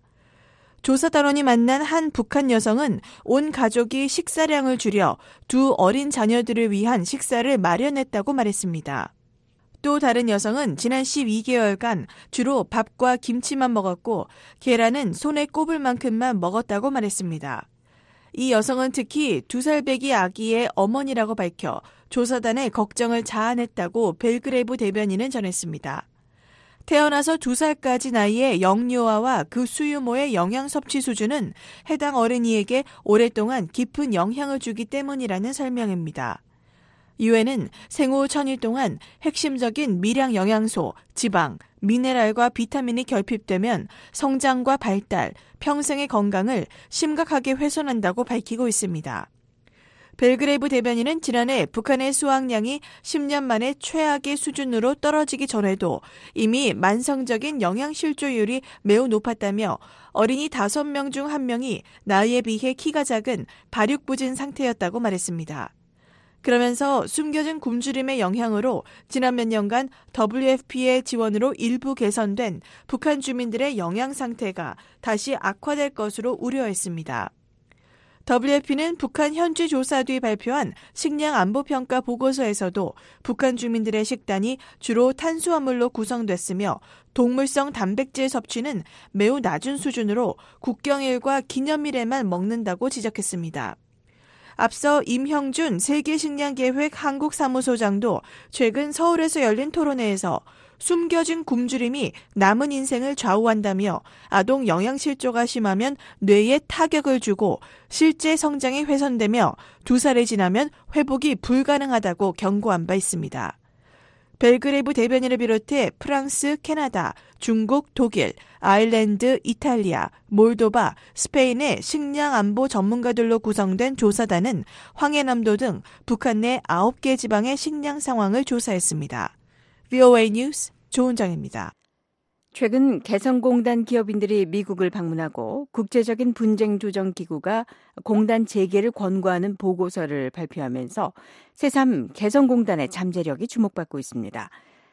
조사단원이 만난 한 북한 여성은 온 가족이 식사량을 줄여 두 어린 자녀들을 위한 식사를 마련했다고 말했습니다. 또 다른 여성은 지난 십이 개월간 주로 밥과 김치만 먹었고 계란은 손에 꼽을 만큼만 먹었다고 말했습니다. 이 여성은 특히 두 살 배기 아기의 어머니라고 밝혀 조사단의 걱정을 자아냈다고 벨그레이브 대변인은 전했습니다. 태어나서 두 살까지 나이의 영유아와 그 수유모의 영양 섭취 수준은 해당 어린이에게 오랫동안 깊은 영향을 주기 때문이라는 설명입니다. 유엔은 생후 천일 동안 핵심적인 미량 영양소, 지방, 미네랄과 비타민이 결핍되면 성장과 발달, 평생의 건강을 심각하게 훼손한다고 밝히고 있습니다. 벨그레이브 대변인은 지난해 북한의 수확량이 십 년 만에 최악의 수준으로 떨어지기 전에도 이미 만성적인 영양실조율이 매우 높았다며 어린이 다섯 명 중 한 명이 나이에 비해 키가 작은 발육부진 상태였다고 말했습니다. 그러면서 숨겨진 굶주림의 영향으로 지난 몇 년간 더블유에프피의 지원으로 일부 개선된 북한 주민들의 영양 상태가 다시 악화될 것으로 우려했습니다. 더블유에프피는 북한 현지 조사 뒤 발표한 식량 안보 평가 보고서에서도 북한 주민들의 식단이 주로 탄수화물로 구성됐으며 동물성 단백질 섭취는 매우 낮은 수준으로 국경일과 기념일에만 먹는다고 지적했습니다. 앞서 임형준 세계식량계획 한국사무소장도 최근 서울에서 열린 토론회에서 숨겨진 굶주림이 남은 인생을 좌우한다며 아동 영양실조가 심하면 뇌에 타격을 주고 실제 성장이 훼손되며 두 살이 지나면 회복이 불가능하다고 경고한 바 있습니다. 벨그레이브 대변인을 비롯해 프랑스, 캐나다, 중국, 독일, 아일랜드, 이탈리아, 몰도바, 스페인의 식량 안보 전문가들로 구성된 조사단은 황해남도 등 북한 내 아홉 개 지방의 식량 상황을 조사했습니다. 브이오에이 뉴스 조은정입니다. 최근 개성공단 기업인들이 미국을 방문하고 국제적인 분쟁조정기구가 공단 재개를 권고하는 보고서를 발표하면서 새삼 개성공단의 잠재력이 주목받고 있습니다.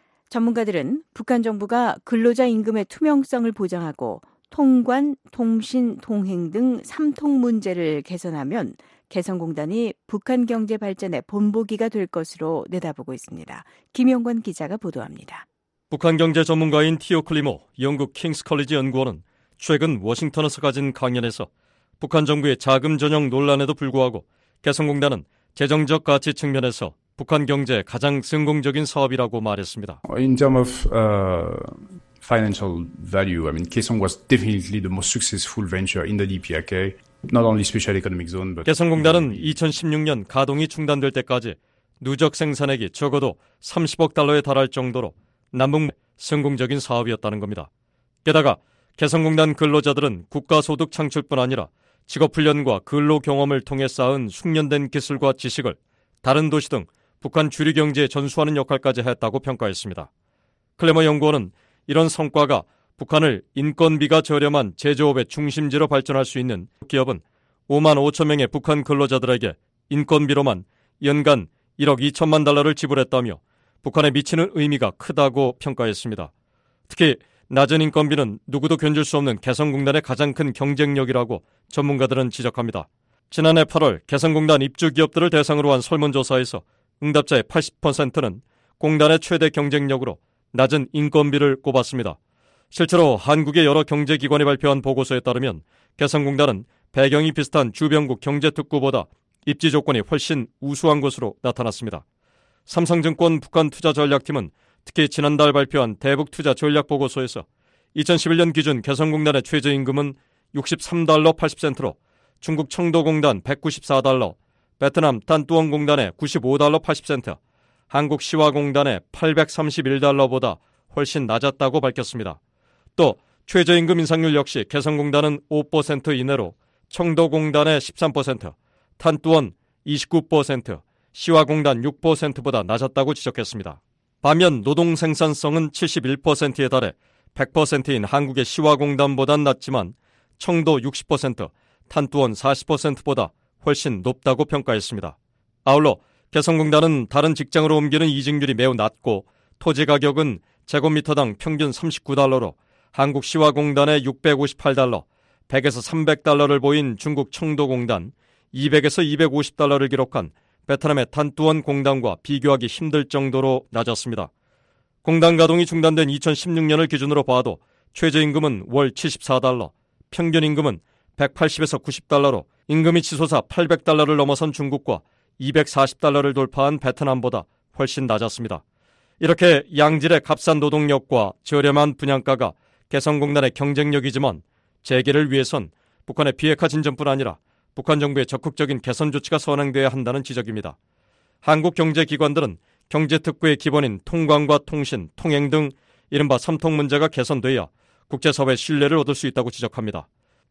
전문가들은 북한 정부가 근로자 임금의 투명성을 보장하고 통관, 통신, 통행 등 삼통 문제를 개선하면 개성공단이 북한 경제 발전의 본보기가 될 것으로 내다보고 있습니다. 김용권 기자가 보도합니다. 북한 경제 전문가인 티오 클리모 영국 킹스 컬리지 연구원은 최근 워싱턴에서 가진 강연에서 북한 정부의 자금 전형 논란에도 불구하고 개성공단은 재정적 가치 측면에서 북한 경제의 가장 성공적인 사업이라고 말했습니다. In terms of uh, financial value, I mean, Kaesong was definitely the most successful venture in the 디피아르케이. Not only special economic zone, but 개성공단은 이천십육 년 가동이 중단될 때까지 누적 생산액이 적어도 삼십억 달러에 달할 정도로 남북 성공적인 사업이었다는 겁니다. 게다가 개성공단 근로자들은 국가소득 창출뿐 아니라 직업훈련과 근로 경험을 통해 쌓은 숙련된 기술과 지식을 다른 도시 등 북한 주류 경제에 전수하는 역할까지 했다고 평가했습니다. 클레머 연구원은 이런 성과가 북한을 인건비가 저렴한 제조업의 중심지로 발전할 수 있는 기업은 오만 오천 명의 북한 근로자들에게 인건비로만 연간 일억 이천만 달러를 지불했다며 북한에 미치는 의미가 크다고 평가했습니다. 특히 낮은 인건비는 누구도 견줄 수 없는 개성공단의 가장 큰 경쟁력이라고 전문가들은 지적합니다. 지난해 팔월 개성공단 입주 기업들을 대상으로 한 설문조사에서 응답자의 팔십 퍼센트는 공단의 최대 경쟁력으로 낮은 인건비를 꼽았습니다. 실제로 한국의 여러 경제기관이 발표한 보고서에 따르면 개성공단은 배경이 비슷한 주변국 경제특구보다 입지 조건이 훨씬 우수한 것으로 나타났습니다. 삼성증권 북한투자전략팀은 특히 지난달 발표한 대북투자 전략보고서에서 이천십일 년 기준 개성공단의 최저임금은 육십삼 달러 팔십 센트로 중국 청도공단 백구십사 달러, 베트남 단뚜원공단의 구십오 달러 팔십 센트, 한국 시화공단의 팔백삼십일 달러보다 훨씬 낮았다고 밝혔습니다. 또 최저임금 인상률 역시 개성공단은 오 퍼센트 이내로 청도공단의 십삼 퍼센트, 탄뚜원 이십구 퍼센트, 시화공단 육 퍼센트보다 낮았다고 지적했습니다. 반면 노동 생산성은 칠십일 퍼센트에 달해 백 퍼센트인 한국의 시화공단보단 낮지만 청도 육십 퍼센트, 탄뚜원 사십 퍼센트보다 훨씬 높다고 평가했습니다. 아울러 개성공단은 다른 직장으로 옮기는 이직률이 매우 낮고 토지 가격은 제곱미터당 평균 삼십구 달러로 한국 시화공단의 육백오십팔 달러, 백에서 삼백 달러를 보인 중국 청도공단, 이백에서 이백오십 달러를 기록한 베트남의 탄뚜원 공단과 비교하기 힘들 정도로 낮았습니다. 공단 가동이 중단된 이천십육 년을 기준으로 봐도 최저임금은 월 칠십사 달러, 평균 임금은 백팔십에서 구십 달러로 임금이 치솟아 팔백 달러를 넘어선 중국과 이백사십 달러를 돌파한 베트남보다 훨씬 낮았습니다. 이렇게 양질의 값싼 노동력과 저렴한 분양가가 개성공단의 경쟁력이지만 재개를 위해선 북한의 비핵화 진전뿐 아니라 북한 정부의 적극적인 개선 조치가 선행돼야 한다는 지적입니다. 한국 경제기관들은 경제특구의 기본인 통관과 통신, 통행 등 이른바 삼통 문제가 개선돼야 국제사회의 신뢰를 얻을 수 있다고 지적합니다.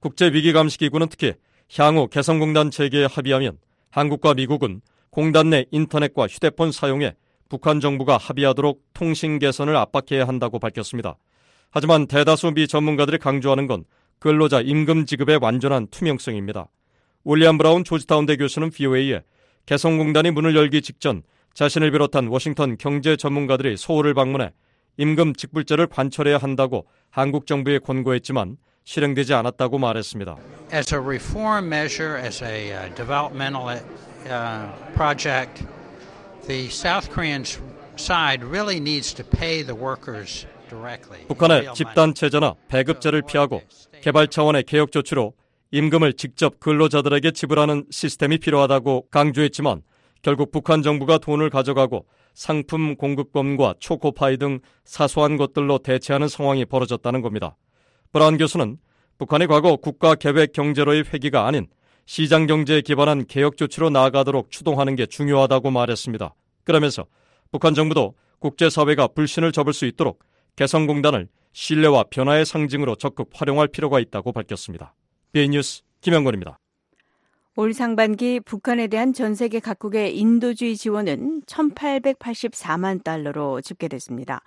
국제위기감시기구는 특히 향후 개성공단 재개에 합의하면 한국과 미국은 공단 내 인터넷과 휴대폰 사용에 북한 정부가 합의하도록 통신 개선을 압박해야 한다고 밝혔습니다. 하지만 대다수 미 전문가들이 강조하는 건 근로자 임금 지급의 완전한 투명성입니다. 윌리엄 브라운 조지타운대 교수는 브이오에이에 개성공단이 문을 열기 직전 자신을 비롯한 워싱턴 경제 전문가들이 서울을 방문해 임금 직불제를 관철해야 한다고 한국 정부에 권고했지만 실행되지 않았다고 말했습니다. As a reform measure, as a uh, developmental uh, project, the South Korean side really needs to pay the workers directly. 북한의 집단체제나 배급제를 피하고 개발 차원의 개혁 조치로 임금을 직접 근로자들에게 지불하는 시스템이 필요하다고 강조했지만 결국 북한 정부가 돈을 가져가고 상품 공급권과 초코파이 등 사소한 것들로 대체하는 상황이 벌어졌다는 겁니다. 브라운 교수는 북한이 과거 국가계획 경제로의 회귀가 아닌 시장경제에 기반한 개혁 조치로 나아가도록 추동하는 게 중요하다고 말했습니다. 그러면서 북한 정부도 국제사회가 불신을 접을 수 있도록 개성공단을 신뢰와 변화의 상징으로 적극 활용할 필요가 있다고 밝혔습니다. 비에이 뉴스 김영권입니다. 올 상반기 북한에 대한 전 세계 각국의 인도주의 지원은 천팔백팔십사만 달러로 집계됐습니다.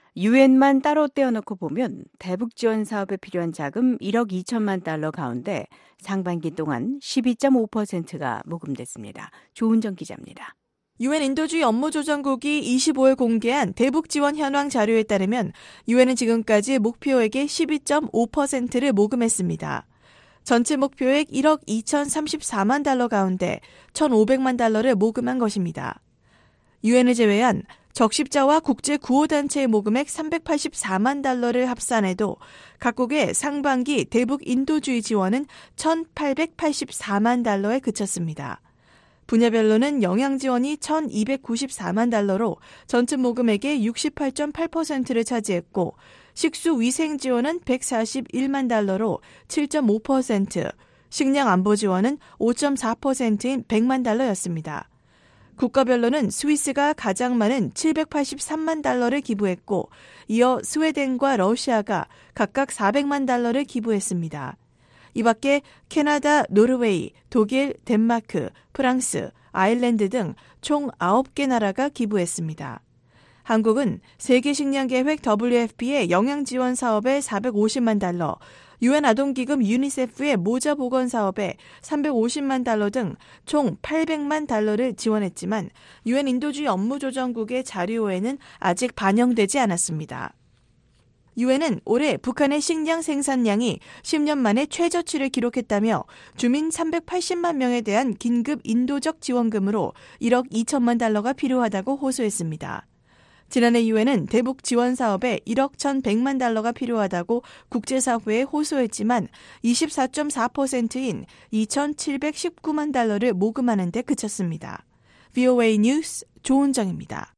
유엔만 따로 떼어놓고 보면 대북 지원 사업에 필요한 자금 일억 이천만 달러 가운데 상반기 동안 십이 점 오 퍼센트가 모금됐습니다. 조은정 기자입니다. 유엔 인도주의 업무조정국이 이십오일 공개한 대북 지원 현황 자료에 따르면 유엔은 지금까지 목표액의 십이 점 오 퍼센트를 모금했습니다. 전체 목표액 일억 이천삼십사만 달러 가운데 천오백만 달러를 모금한 것입니다. 유엔을 제외한 적십자와 국제구호단체의 모금액 삼백팔십사만 달러를 합산해도 각국의 상반기 대북 인도주의 지원은 천팔백팔십사만 달러에 그쳤습니다. 분야별로는 영양지원이 천이백구십사만 달러로 전체 모금액의 육십팔 점 팔 퍼센트를 차지했고 식수위생지원은 백사십일만 달러로 칠 점 오 퍼센트, 식량안보지원은 오 점 사 퍼센트인 백만 달러였습니다. 국가별로는 스위스가 가장 많은 칠백팔십삼만 달러를 기부했고 이어 스웨덴과 러시아가 각각 사백만 달러를 기부했습니다. 이 밖에 캐나다, 노르웨이, 독일, 덴마크, 프랑스, 아일랜드 등 총 아홉 개 나라가 기부했습니다. 한국은 세계식량계획 더블유에프피의 영양지원 사업에 사백오십만 달러, 유엔 아동기금 유니세프의 모자 보건 사업에 삼백오십만 달러 등 총 팔백만 달러를 지원했지만 유엔 인도주의 업무조정국의 자료에는 아직 반영되지 않았습니다. 유엔은 올해 북한의 식량 생산량이 십 년 만에 최저치를 기록했다며 주민 삼백팔십만 명에 대한 긴급 인도적 지원금으로 일억 이천만 달러가 필요하다고 호소했습니다. 지난해 유엔은 대북 지원 사업에 일억 천백만 달러가 필요하다고 국제사회에 호소했지만 이십사 점 사 퍼센트인 이천칠백십구만 달러를 모금하는 데 그쳤습니다. 브이오에이 뉴스 조은정입니다.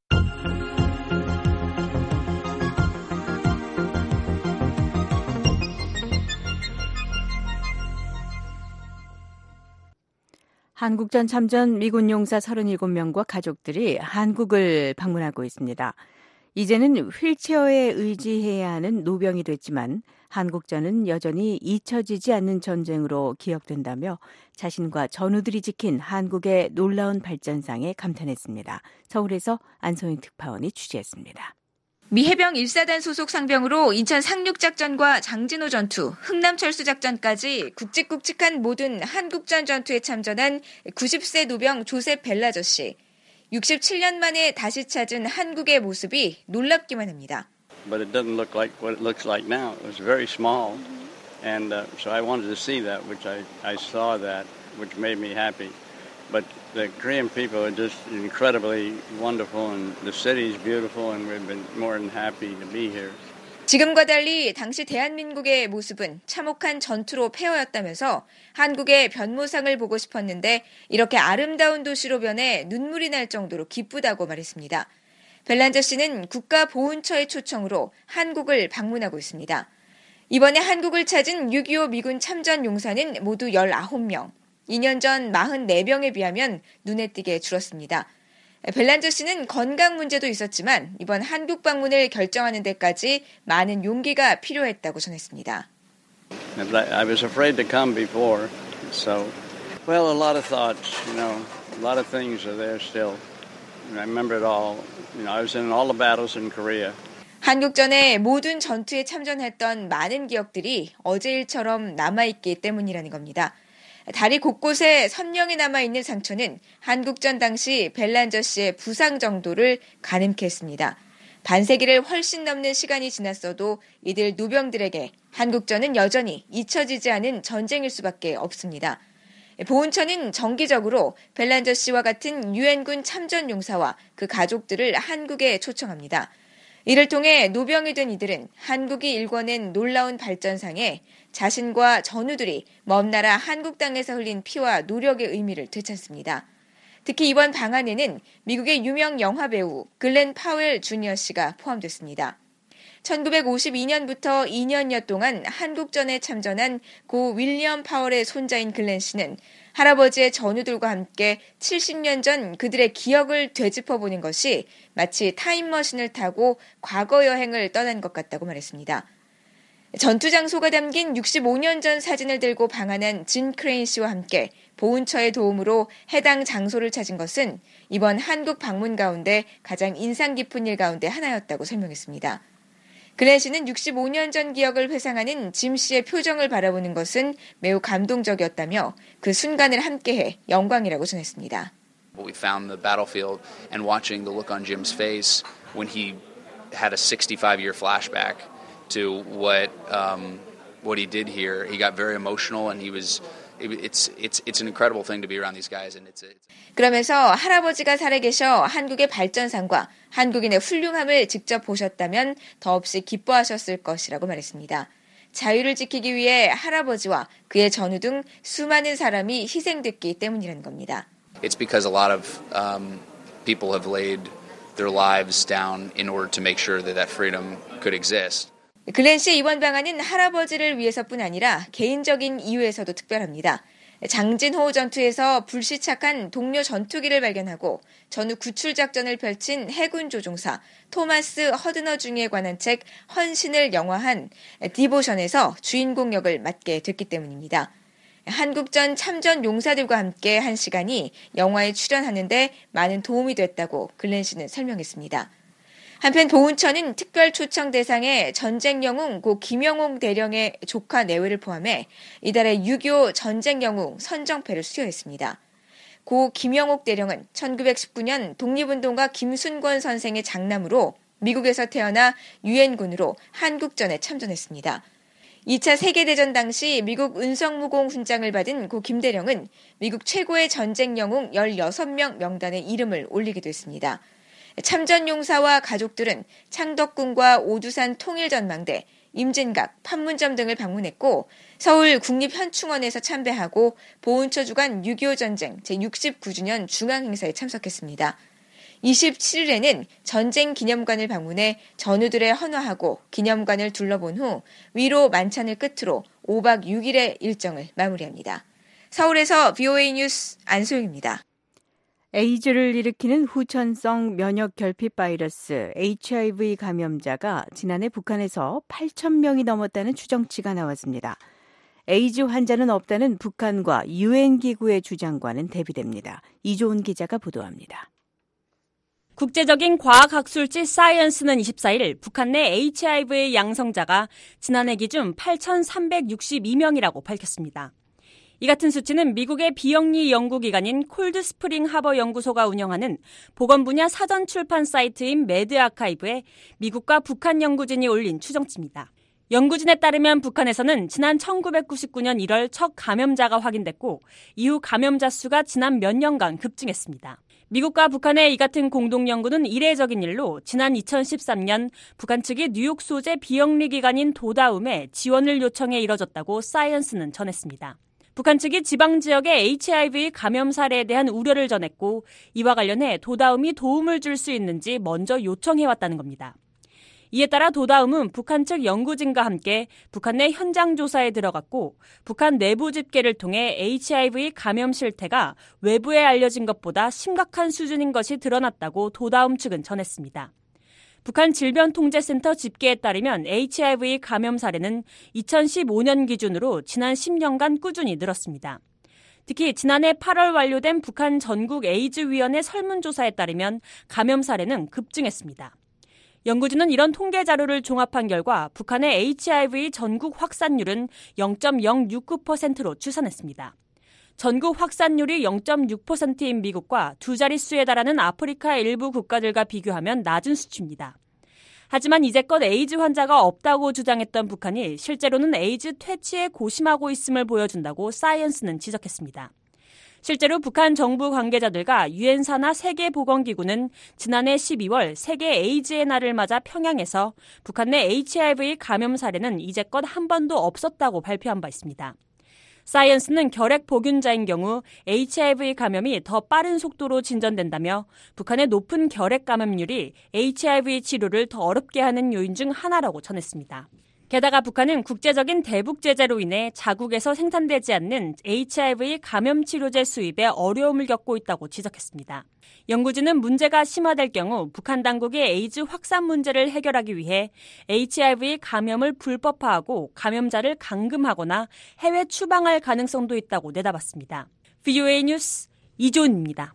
한국전 참전 미군 용사 서른일곱 명과 가족들이 한국을 방문하고 있습니다. 이제는 휠체어에 의지해야 하는 노병이 됐지만 한국전은 여전히 잊혀지지 않는 전쟁으로 기억된다며 자신과 전우들이 지킨 한국의 놀라운 발전상에 감탄했습니다. 서울에서 안소인 특파원이 취재했습니다. 미 해병 일 사단 소속 상병으로 인천 상륙작전과 장진호 전투, 흥남철수작전까지 굵직굵직한 모든 한국전 전투에 참전한 구십 세 노병 조셉 벨라저 씨. 육십칠 년 만에 다시 찾은 한국의 모습이 놀랍기만 합니다. But it doesn't look like what it looks like now. It was very small, and uh, so I wanted to see that, which I, I saw that, which made me happy. But the Korean people are just incredibly wonderful, and the city is beautiful, and we've been more than happy to be here. 지금과 달리 당시 대한민국의 모습은 참혹한 전투로 폐허였다면서 한국의 변모상을 보고 싶었는데 이렇게 아름다운 도시로 변해 눈물이 날 정도로 기쁘다고 말했습니다. 벨란저 씨는 국가보훈처의 초청으로 한국을 방문하고 있습니다. 이번에 한국을 찾은 육이오 미군 참전 용사는 모두 열아홉 명. 이 년 전 사십사 명에 비하면 눈에 띄게 줄었습니다. 벨란저 씨는 건강 문제도 있었지만 이번 한국 방문을 결정하는 데까지 많은 용기가 필요했다고 전했습니다. I was afraid to come before, so well, a lot of thoughts, you know, a lot of things are there still. I remember it all. You know, I was in all the battles in Korea. 한국전의 모든 전투에 참전했던 많은 기억들이 어제 일처럼 남아있기 때문이라는 겁니다. 다리 곳곳에 선명히 남아있는 상처는 한국전 당시 벨란저 씨의 부상 정도를 가늠케 했습니다. 반세기를 훨씬 넘는 시간이 지났어도 이들 노병들에게 한국전은 여전히 잊혀지지 않은 전쟁일 수밖에 없습니다. 보훈처는 정기적으로 벨란저 씨와 같은 유엔군 참전 용사와 그 가족들을 한국에 초청합니다. 이를 통해 노병이 된 이들은 한국이 일궈낸 놀라운 발전상에 자신과 전우들이 먼 나라 한국 땅에서 흘린 피와 노력의 의미를 되찾습니다. 특히 이번 방안에는 미국의 유명 영화배우 글렌 파웰 주니어 씨가 포함됐습니다. 천구백오십이 년부터 이 년여 동안 한국전에 참전한 고 윌리엄 파월의 손자인 글렌 씨는 할아버지의 전우들과 함께 칠십 년 전 그들의 기억을 되짚어보는 것이 마치 타임머신을 타고 과거 여행을 떠난 것 같다고 말했습니다. 전투 장소가 담긴 육십오 년 전 사진을 들고 방한한 진 크레인 씨와 함께 보훈처의 도움으로 해당 장소를 찾은 것은 이번 한국 방문 가운데 가장 인상 깊은 일 가운데 하나였다고 설명했습니다. 글렌 씨는 육십오 년 전 기억을 회상하는 짐 씨의 표정을 바라보는 것은 매우 감동적이었다며 그 순간을 함께해 영광이라고 전했습니다. We found the battlefield and watching the look on Jim's face when he had a sixty-five year flashback to what um, what he did here. He got very emotional, and he was. It's it's it's an incredible thing to be around these guys, and it's. it's... 그러면서 할아버지가 살아계셔 한국의 발전상과 한국인의 훌륭함을 직접 보셨다면 더없이 기뻐하셨을 것이라고 말했습니다. 자유를 지키기 위해 할아버지와 그의 전우 등 수많은 사람이 희생됐기 때문이라는 겁니다. It's because a lot of um, people have laid their lives down in order to make sure that that freedom could exist. 글렌 씨의 이번 방안은 할아버지를 위해서뿐 아니라 개인적인 이유에서도 특별합니다. 장진호 전투에서 불시착한 동료 전투기를 발견하고 전후 구출 작전을 펼친 해군 조종사 토마스 허드너 중에 관한 책 헌신을 영화한 디보션에서 주인공 역을 맡게 됐기 때문입니다. 한국전 참전 용사들과 함께 한 시간이 영화에 출연하는 데 많은 도움이 됐다고 글렌 씨는 설명했습니다. 한편 보훈처는 특별 초청 대상에 전쟁 영웅 고 김영옥 대령의 조카 내외를 포함해 이달에 육이오 전쟁 영웅 선정패를 수여했습니다. 고 김영옥 대령은 천구백십구 년 독립운동가 김순권 선생의 장남으로 미국에서 태어나 유엔군으로 한국전에 참전했습니다. 이 차 세계대전 당시 미국 은성무공 훈장을 받은 고 김 대령은 미국 최고의 전쟁 영웅 열여섯 명 명단에 이름을 올리기도 했습니다. 참전 용사와 가족들은 창덕궁과 오두산 통일전망대, 임진각, 판문점 등을 방문했고 서울 국립현충원에서 참배하고 보훈처 주관 육이오 전쟁 제육십구 주년 중앙행사에 참석했습니다. 이십칠 일에는 전쟁 기념관을 방문해 전우들의 헌화하고 기념관을 둘러본 후 위로 만찬을 끝으로 오박 육일의 일정을 마무리합니다. 서울에서 브이오에이 뉴스 안소영입니다. 에이즈를 일으키는 후천성 면역 결핍 바이러스 에이치아이브이 감염자가 지난해 북한에서 팔천 명이 넘었다는 추정치가 나왔습니다. 에이즈 환자는 없다는 북한과 유엔 기구의 주장과는 대비됩니다. 이조은 기자가 보도합니다. 국제적인 과학학술지 사이언스는 이십사 일 북한 내 에이치아이브이 양성자가 지난해 기준 팔천삼백육십이 명이라고 밝혔습니다. 이 같은 수치는 미국의 비영리 연구기관인 콜드스프링 하버 연구소가 운영하는 보건 분야 사전 출판 사이트인 매드 아카이브에 미국과 북한 연구진이 올린 추정치입니다. 연구진에 따르면 북한에서는 지난 천구백구십구 년 일월 첫 감염자가 확인됐고 이후 감염자 수가 지난 몇 년간 급증했습니다. 미국과 북한의 이 같은 공동 연구는 이례적인 일로 지난 이천십삼 년 북한 측이 뉴욕 소재 비영리 기관인 도다움에 지원을 요청해 이뤄졌다고 사이언스는 전했습니다. 북한 측이 지방 지역의 에이치아이브이 감염 사례에 대한 우려를 전했고 이와 관련해 도다움이 도움을 줄 수 있는지 먼저 요청해왔다는 겁니다. 이에 따라 도다움은 북한 측 연구진과 함께 북한 내 현장 조사에 들어갔고 북한 내부 집계를 통해 에이치아이브이 감염 실태가 외부에 알려진 것보다 심각한 수준인 것이 드러났다고 도다움 측은 전했습니다. 북한 질병통제센터 집계에 따르면 에이치아이브이 감염 사례는 이천십오 년 기준으로 지난 십 년간 꾸준히 늘었습니다. 특히 지난해 팔월 완료된 북한 전국 에이즈위원회 설문조사에 따르면 감염 사례는 급증했습니다. 연구진은 이런 통계 자료를 종합한 결과 북한의 에이치아이브이 전국 확산율은 영 점 영육구 퍼센트로 추산했습니다. 전국 확산율이 영 점 육 퍼센트인 미국과 두 자릿수에 달하는 아프리카 일부 국가들과 비교하면 낮은 수치입니다. 하지만 이제껏 에이즈 환자가 없다고 주장했던 북한이 실제로는 에이즈 퇴치에 고심하고 있음을 보여준다고 사이언스는 지적했습니다. 실제로 북한 정부 관계자들과 유엔사나 세계보건기구는 지난해 십이월 세계 에이즈의 날을 맞아 평양에서 북한 내 에이치아이브이 감염 사례는 이제껏 한 번도 없었다고 발표한 바 있습니다. 사이언스는 결핵 보균자인 경우 에이치아이브이 감염이 더 빠른 속도로 진전된다며 북한의 높은 결핵 감염률이 에이치아이브이 치료를 더 어렵게 하는 요인 중 하나라고 전했습니다. 게다가 북한은 국제적인 대북 제재로 인해 자국에서 생산되지 않는 에이치아이브이 감염 치료제 수입에 어려움을 겪고 있다고 지적했습니다. 연구진은 문제가 심화될 경우 북한 당국이 에이즈 확산 문제를 해결하기 위해 에이치아이브이 감염을 불법화하고 감염자를 감금하거나 해외 추방할 가능성도 있다고 내다봤습니다. 브이오에이 뉴스 이조은입니다.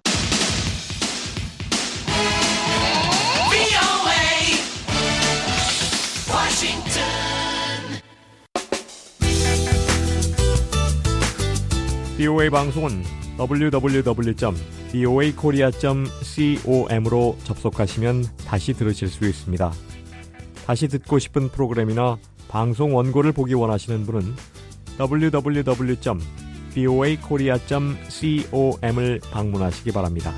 브이오에이 방송은 더블유 더블유 더블유 점 브이오에이 코리아 점 com으로 접속하시면 다시 들으실 수 있습니다. 다시 듣고 싶은 프로그램이나 방송 원고를 보기 원하시는 분은 더블유 더블유 더블유 점 브이오에이 코리아 점 com을 방문하시기 바랍니다.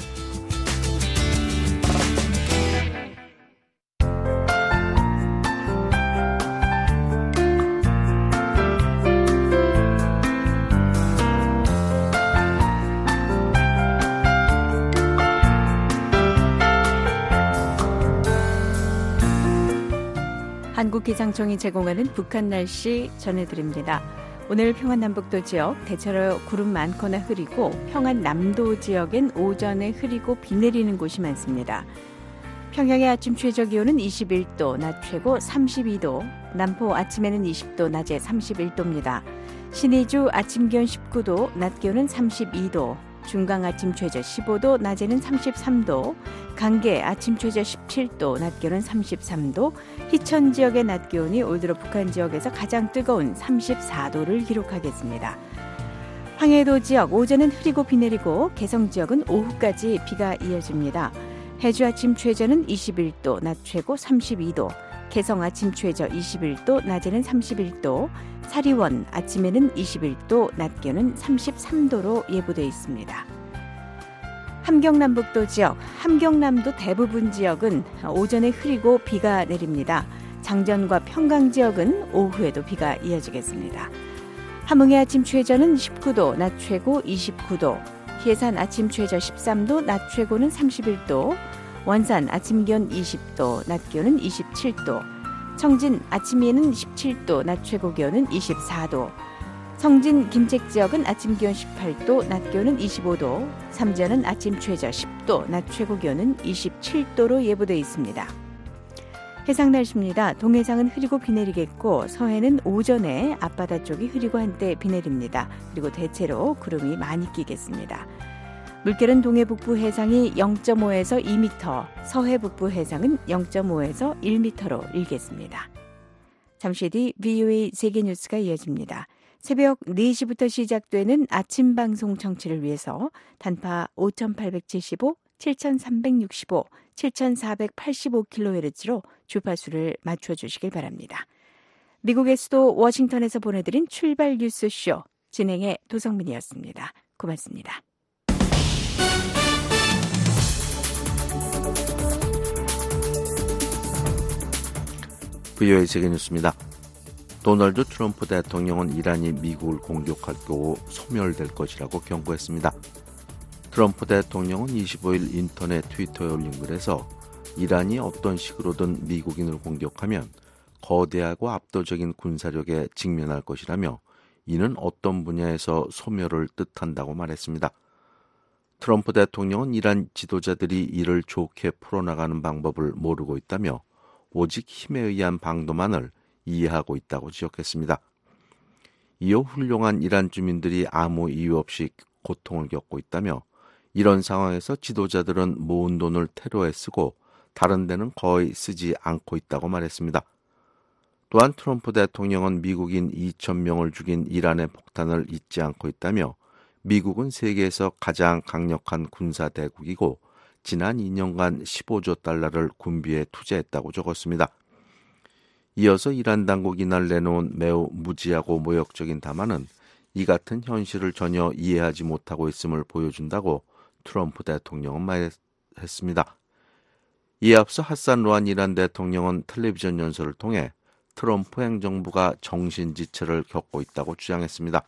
한국기상청이 제공하는 북한 날씨 전해드립니다. 오늘 평안남북도 지역 대체로 구름 많거나 흐리고 평안남도 지역엔 오전에 흐리고 비 내리는 곳이 많습니다. 평양의 아침 최저기온은 이십일 도, 낮 최고 삼십이 도, 남포 아침에는 이십 도, 낮에 삼십일 도입니다. 신의주 아침 기온 십구 도, 낮 기온은 삼십이 도, 중강 아침 최저 십오 도, 낮에는 삼십삼 도, 강계 아침 최저 십칠 도, 낮 기온은 삼십삼 도, 희천 지역의 낮 기온이 올 들어 북한 지역에서 가장 뜨거운 삼십사 도를 기록하겠습니다. 황해도 지역 오전은 흐리고 비 내리고 개성 지역은 오후까지 비가 이어집니다. 해주 아침 최저는 이십일 도, 낮 최고 삼십이 도, 개성 아침 최저 이십일 도, 낮에는 삼십일 도, 사리원 아침에는 이십일 도, 낮 기온은 삼십삼 도로 예보되어 있습니다. 함경남북도 지역, 함경남도 대부분 지역은 오전에 흐리고 비가 내립니다. 장전과 평강 지역은 오후에도 비가 이어지겠습니다. 함흥의 아침 최저는 십구 도, 낮 최고 이십구 도, 예산 아침 최저 십삼 도, 낮 최고는 삼십일 도, 원산 아침 기온 이십 도, 낮 기온은 이십칠 도, 청진 아침에는 십칠 도, 낮 최고 기온은 이십사 도, 성진 김책 지역은 아침 기온 십팔 도, 낮 기온은 이십오 도, 삼전은 아침 최저 십 도, 낮 최고 기온은 이십칠 도로 예보되어 있습니다. 해상 날씨입니다. 동해상은 흐리고 비 내리겠고 서해는 오전에 앞바다 쪽이 흐리고 한때 비 내립니다. 그리고 대체로 구름이 많이 끼겠습니다. 물결은 동해 북부 해상이 영 점 오에서 이 미터, 서해 북부 해상은 영 점 오에서 일 미터로 일겠습니다. 잠시 뒤 브이오에이 세계뉴스가 이어집니다. 새벽 네 시부터 시작되는 아침 방송 청취를 위해서 단파 오천팔백칠십오, 칠천삼백육십오, 칠천사백팔십오 킬로헤르츠로 주파수를 맞춰주시길 바랍니다. 미국의 수도 워싱턴에서 보내드린 출발 뉴스쇼 진행의 도성민이었습니다. 고맙습니다. 브이오에이 세계뉴스입니다. 도널드 트럼프 대통령은 이란이 미국을 공격할 경우 소멸될 것이라고 경고했습니다. 트럼프 대통령은 이십오일 인터넷 트위터에 올린 글에서 이란이 어떤 식으로든 미국인을 공격하면 거대하고 압도적인 군사력에 직면할 것이라며 이는 어떤 분야에서 소멸을 뜻한다고 말했습니다. 트럼프 대통령은 이란 지도자들이 이를 좋게 풀어나가는 방법을 모르고 있다며 오직 힘에 의한 방도만을 이해하고 있다고 지적했습니다. 이어 훌륭한 이란 주민들이 아무 이유 없이 고통을 겪고 있다며 이런 상황에서 지도자들은 모은 돈을 테러에 쓰고 다른 데는 거의 쓰지 않고 있다고 말했습니다. 또한 트럼프 대통령은 미국인 이천 명을 죽인 이란의 폭탄을 잊지 않고 있다며 미국은 세계에서 가장 강력한 군사 대국이고 지난 이 년간 십오조 달러를 군비에 투자했다고 적었습니다. 이어서 이란 당국이 이날 내놓은 매우 무지하고 모욕적인 담화는 이 같은 현실을 전혀 이해하지 못하고 있음을 보여준다고 트럼프 대통령은 말했습니다. 이에 앞서 하산 로한 이란 대통령은 텔레비전 연설을 통해 트럼프 행정부가 정신지체를 겪고 있다고 주장했습니다.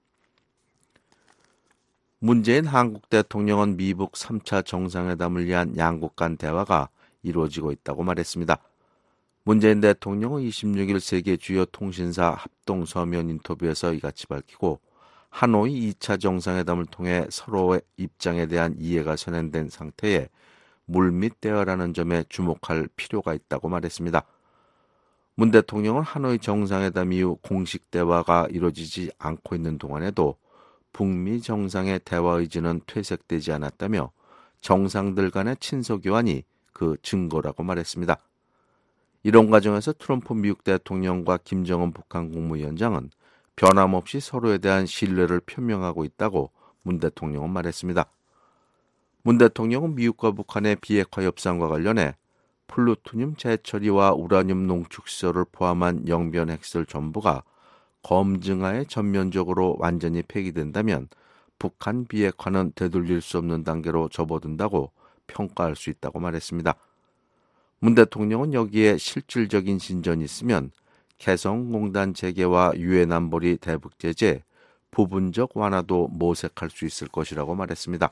문재인 한국 대통령은 미북 삼 차 정상회담을 위한 양국 간 대화가 이루어지고 있다고 말했습니다. 문재인 대통령은 이십육일 세계 주요 통신사 합동 서면 인터뷰에서 이같이 밝히고 하노이 이 차 정상회담을 통해 서로의 입장에 대한 이해가 선행된 상태에 물밑 대화라는 점에 주목할 필요가 있다고 말했습니다. 문 대통령은 하노이 정상회담 이후 공식 대화가 이루어지지 않고 있는 동안에도 북미 정상의 대화 의지는 퇴색되지 않았다며 정상들 간의 친서 교환이 그 증거라고 말했습니다. 이런 과정에서 트럼프 미국 대통령과 김정은 북한 국무위원장은 변함없이 서로에 대한 신뢰를 표명하고 있다고 문 대통령은 말했습니다. 문 대통령은 미국과 북한의 비핵화 협상과 관련해 플루토늄 재처리와 우라늄 농축시설을 포함한 영변 핵시설 전부가 검증하에 전면적으로 완전히 폐기된다면 북한 비핵화는 되돌릴 수 없는 단계로 접어든다고 평가할 수 있다고 말했습니다. 문 대통령은 여기에 실질적인 진전이 있으면 개성공단 재개와 유엔 안보리 대북 제재, 부분적 완화도 모색할 수 있을 것이라고 말했습니다.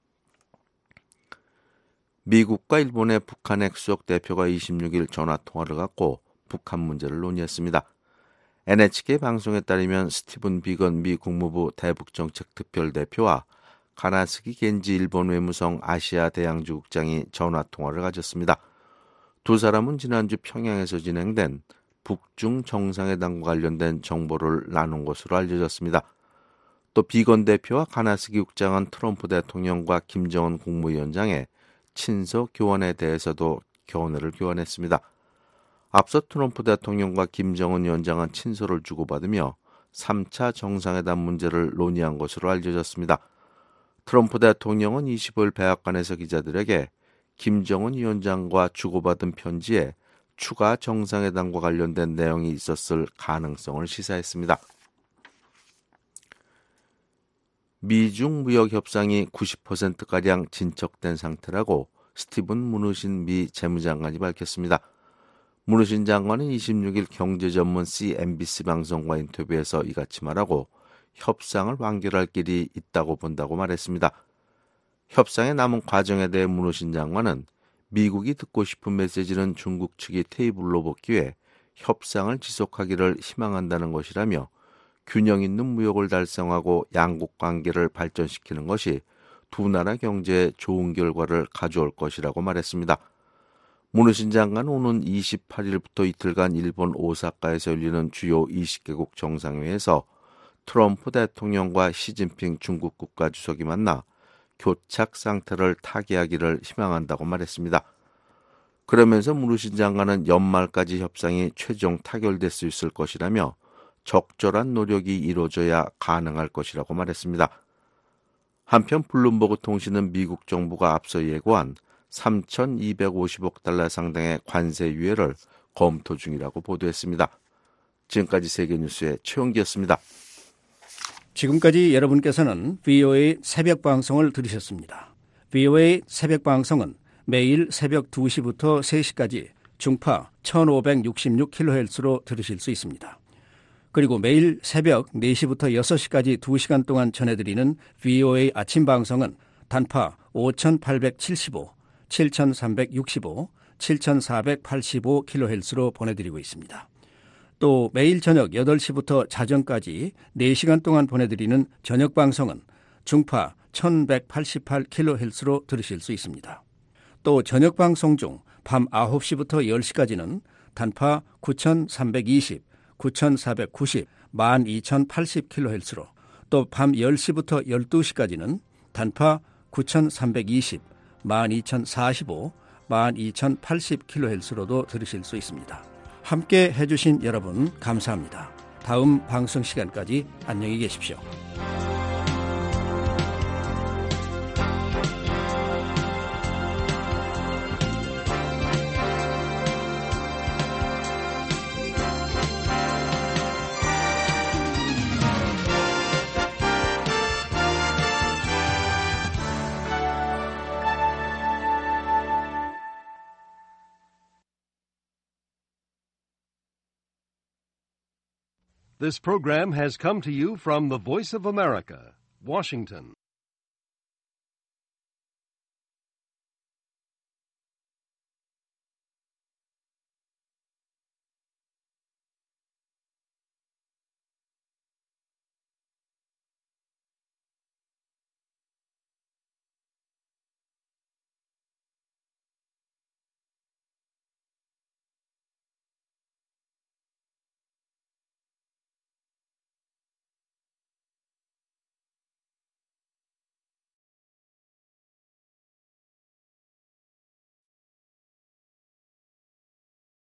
미국과 일본의 북한 핵수석 대표가 이십육 일 전화통화를 갖고 북한 문제를 논의했습니다. 엔에이치케이 방송에 따르면 스티븐 비건 미 국무부 대북정책 특별대표와 가나스기 겐지 일본 외무성 아시아 대양주국장이 전화통화를 가졌습니다. 두 사람은 지난주 평양에서 진행된 북중 정상회담과 관련된 정보를 나눈 것으로 알려졌습니다. 또 비건 대표와 가나스기 국장은 트럼프 대통령과 김정은 국무위원장의 친서 교환에 대해서도 견해를 교환했습니다. 앞서 트럼프 대통령과 김정은 위원장은 친서를 주고받으며 삼 차 정상회담 문제를 논의한 것으로 알려졌습니다. 트럼프 대통령은 이십오 일 백악관에서 기자들에게 김정은 위원장과 주고받은 편지에 추가 정상회담과 관련된 내용이 있었을 가능성을 시사했습니다. 미중 무역 협상이 구십 퍼센트가량 진척된 상태라고 스티븐 무누신 미 재무장관이 밝혔습니다. 무누신 장관은 이십육 일 경제전문 씨엔비씨 방송과 인터뷰에서 이같이 말하고 협상을 완결할 길이 있다고 본다고 말했습니다. 협상의 남은 과정에 대해 무누신 장관은 미국이 듣고 싶은 메시지는 중국 측이 테이블로 복귀 위해 협상을 지속하기를 희망한다는 것이라며 균형 있는 무역을 달성하고 양국 관계를 발전시키는 것이 두 나라 경제에 좋은 결과를 가져올 것이라고 말했습니다. 무누신 장관은 오는 이십팔 일부터 이틀간 일본 오사카에서 열리는 주요 이십 개국 정상회의에서 트럼프 대통령과 시진핑 중국 국가주석이 만나 교착 상태를 타개하기를 희망한다고 말했습니다. 그러면서 무누신 장관은 연말까지 협상이 최종 타결될 수 있을 것이라며 적절한 노력이 이루어져야 가능할 것이라고 말했습니다. 한편 블룸버그 통신은 미국 정부가 앞서 예고한 삼천이백오십억 달러 상당의 관세 유예를 검토 중이라고 보도했습니다. 지금까지 세계뉴스의 최영기였습니다. 지금까지 여러분께서는 브이오에이 새벽 방송을 들으셨습니다. 브이오에이 새벽 방송은 매일 새벽 두 시부터 세 시까지 중파 천오백육십육 킬로헤르츠로 들으실 수 있습니다. 그리고 매일 새벽 네 시부터 여섯 시까지 두 시간 동안 전해드리는 브이오에이 아침 방송은 단파 오천팔백칠십오, 칠천삼백육십오, 칠천사백팔십오 킬로헤르츠로 보내드리고 있습니다. 또 매일 저녁 여덟 시부터 자정까지 네 시간 동안 보내드리는 저녁 방송은 중파 천백팔십팔 킬로헤르츠로 들으실 수 있습니다. 또 저녁 방송 중 밤 아홉 시부터 열 시까지는 단파 구천삼백이십, 구천사백구십, 만 이천팔십 킬로헤르츠로 또 밤 열 시부터 열두 시까지는 단파 구천삼백이십, 만 이천사십오, 만 이천팔십 킬로헤르츠로도 들으실 수 있습니다. 함께 해주신 여러분 감사합니다. 다음 방송 시간까지 안녕히 계십시오. This program has come to you from the Voice of America, Washington.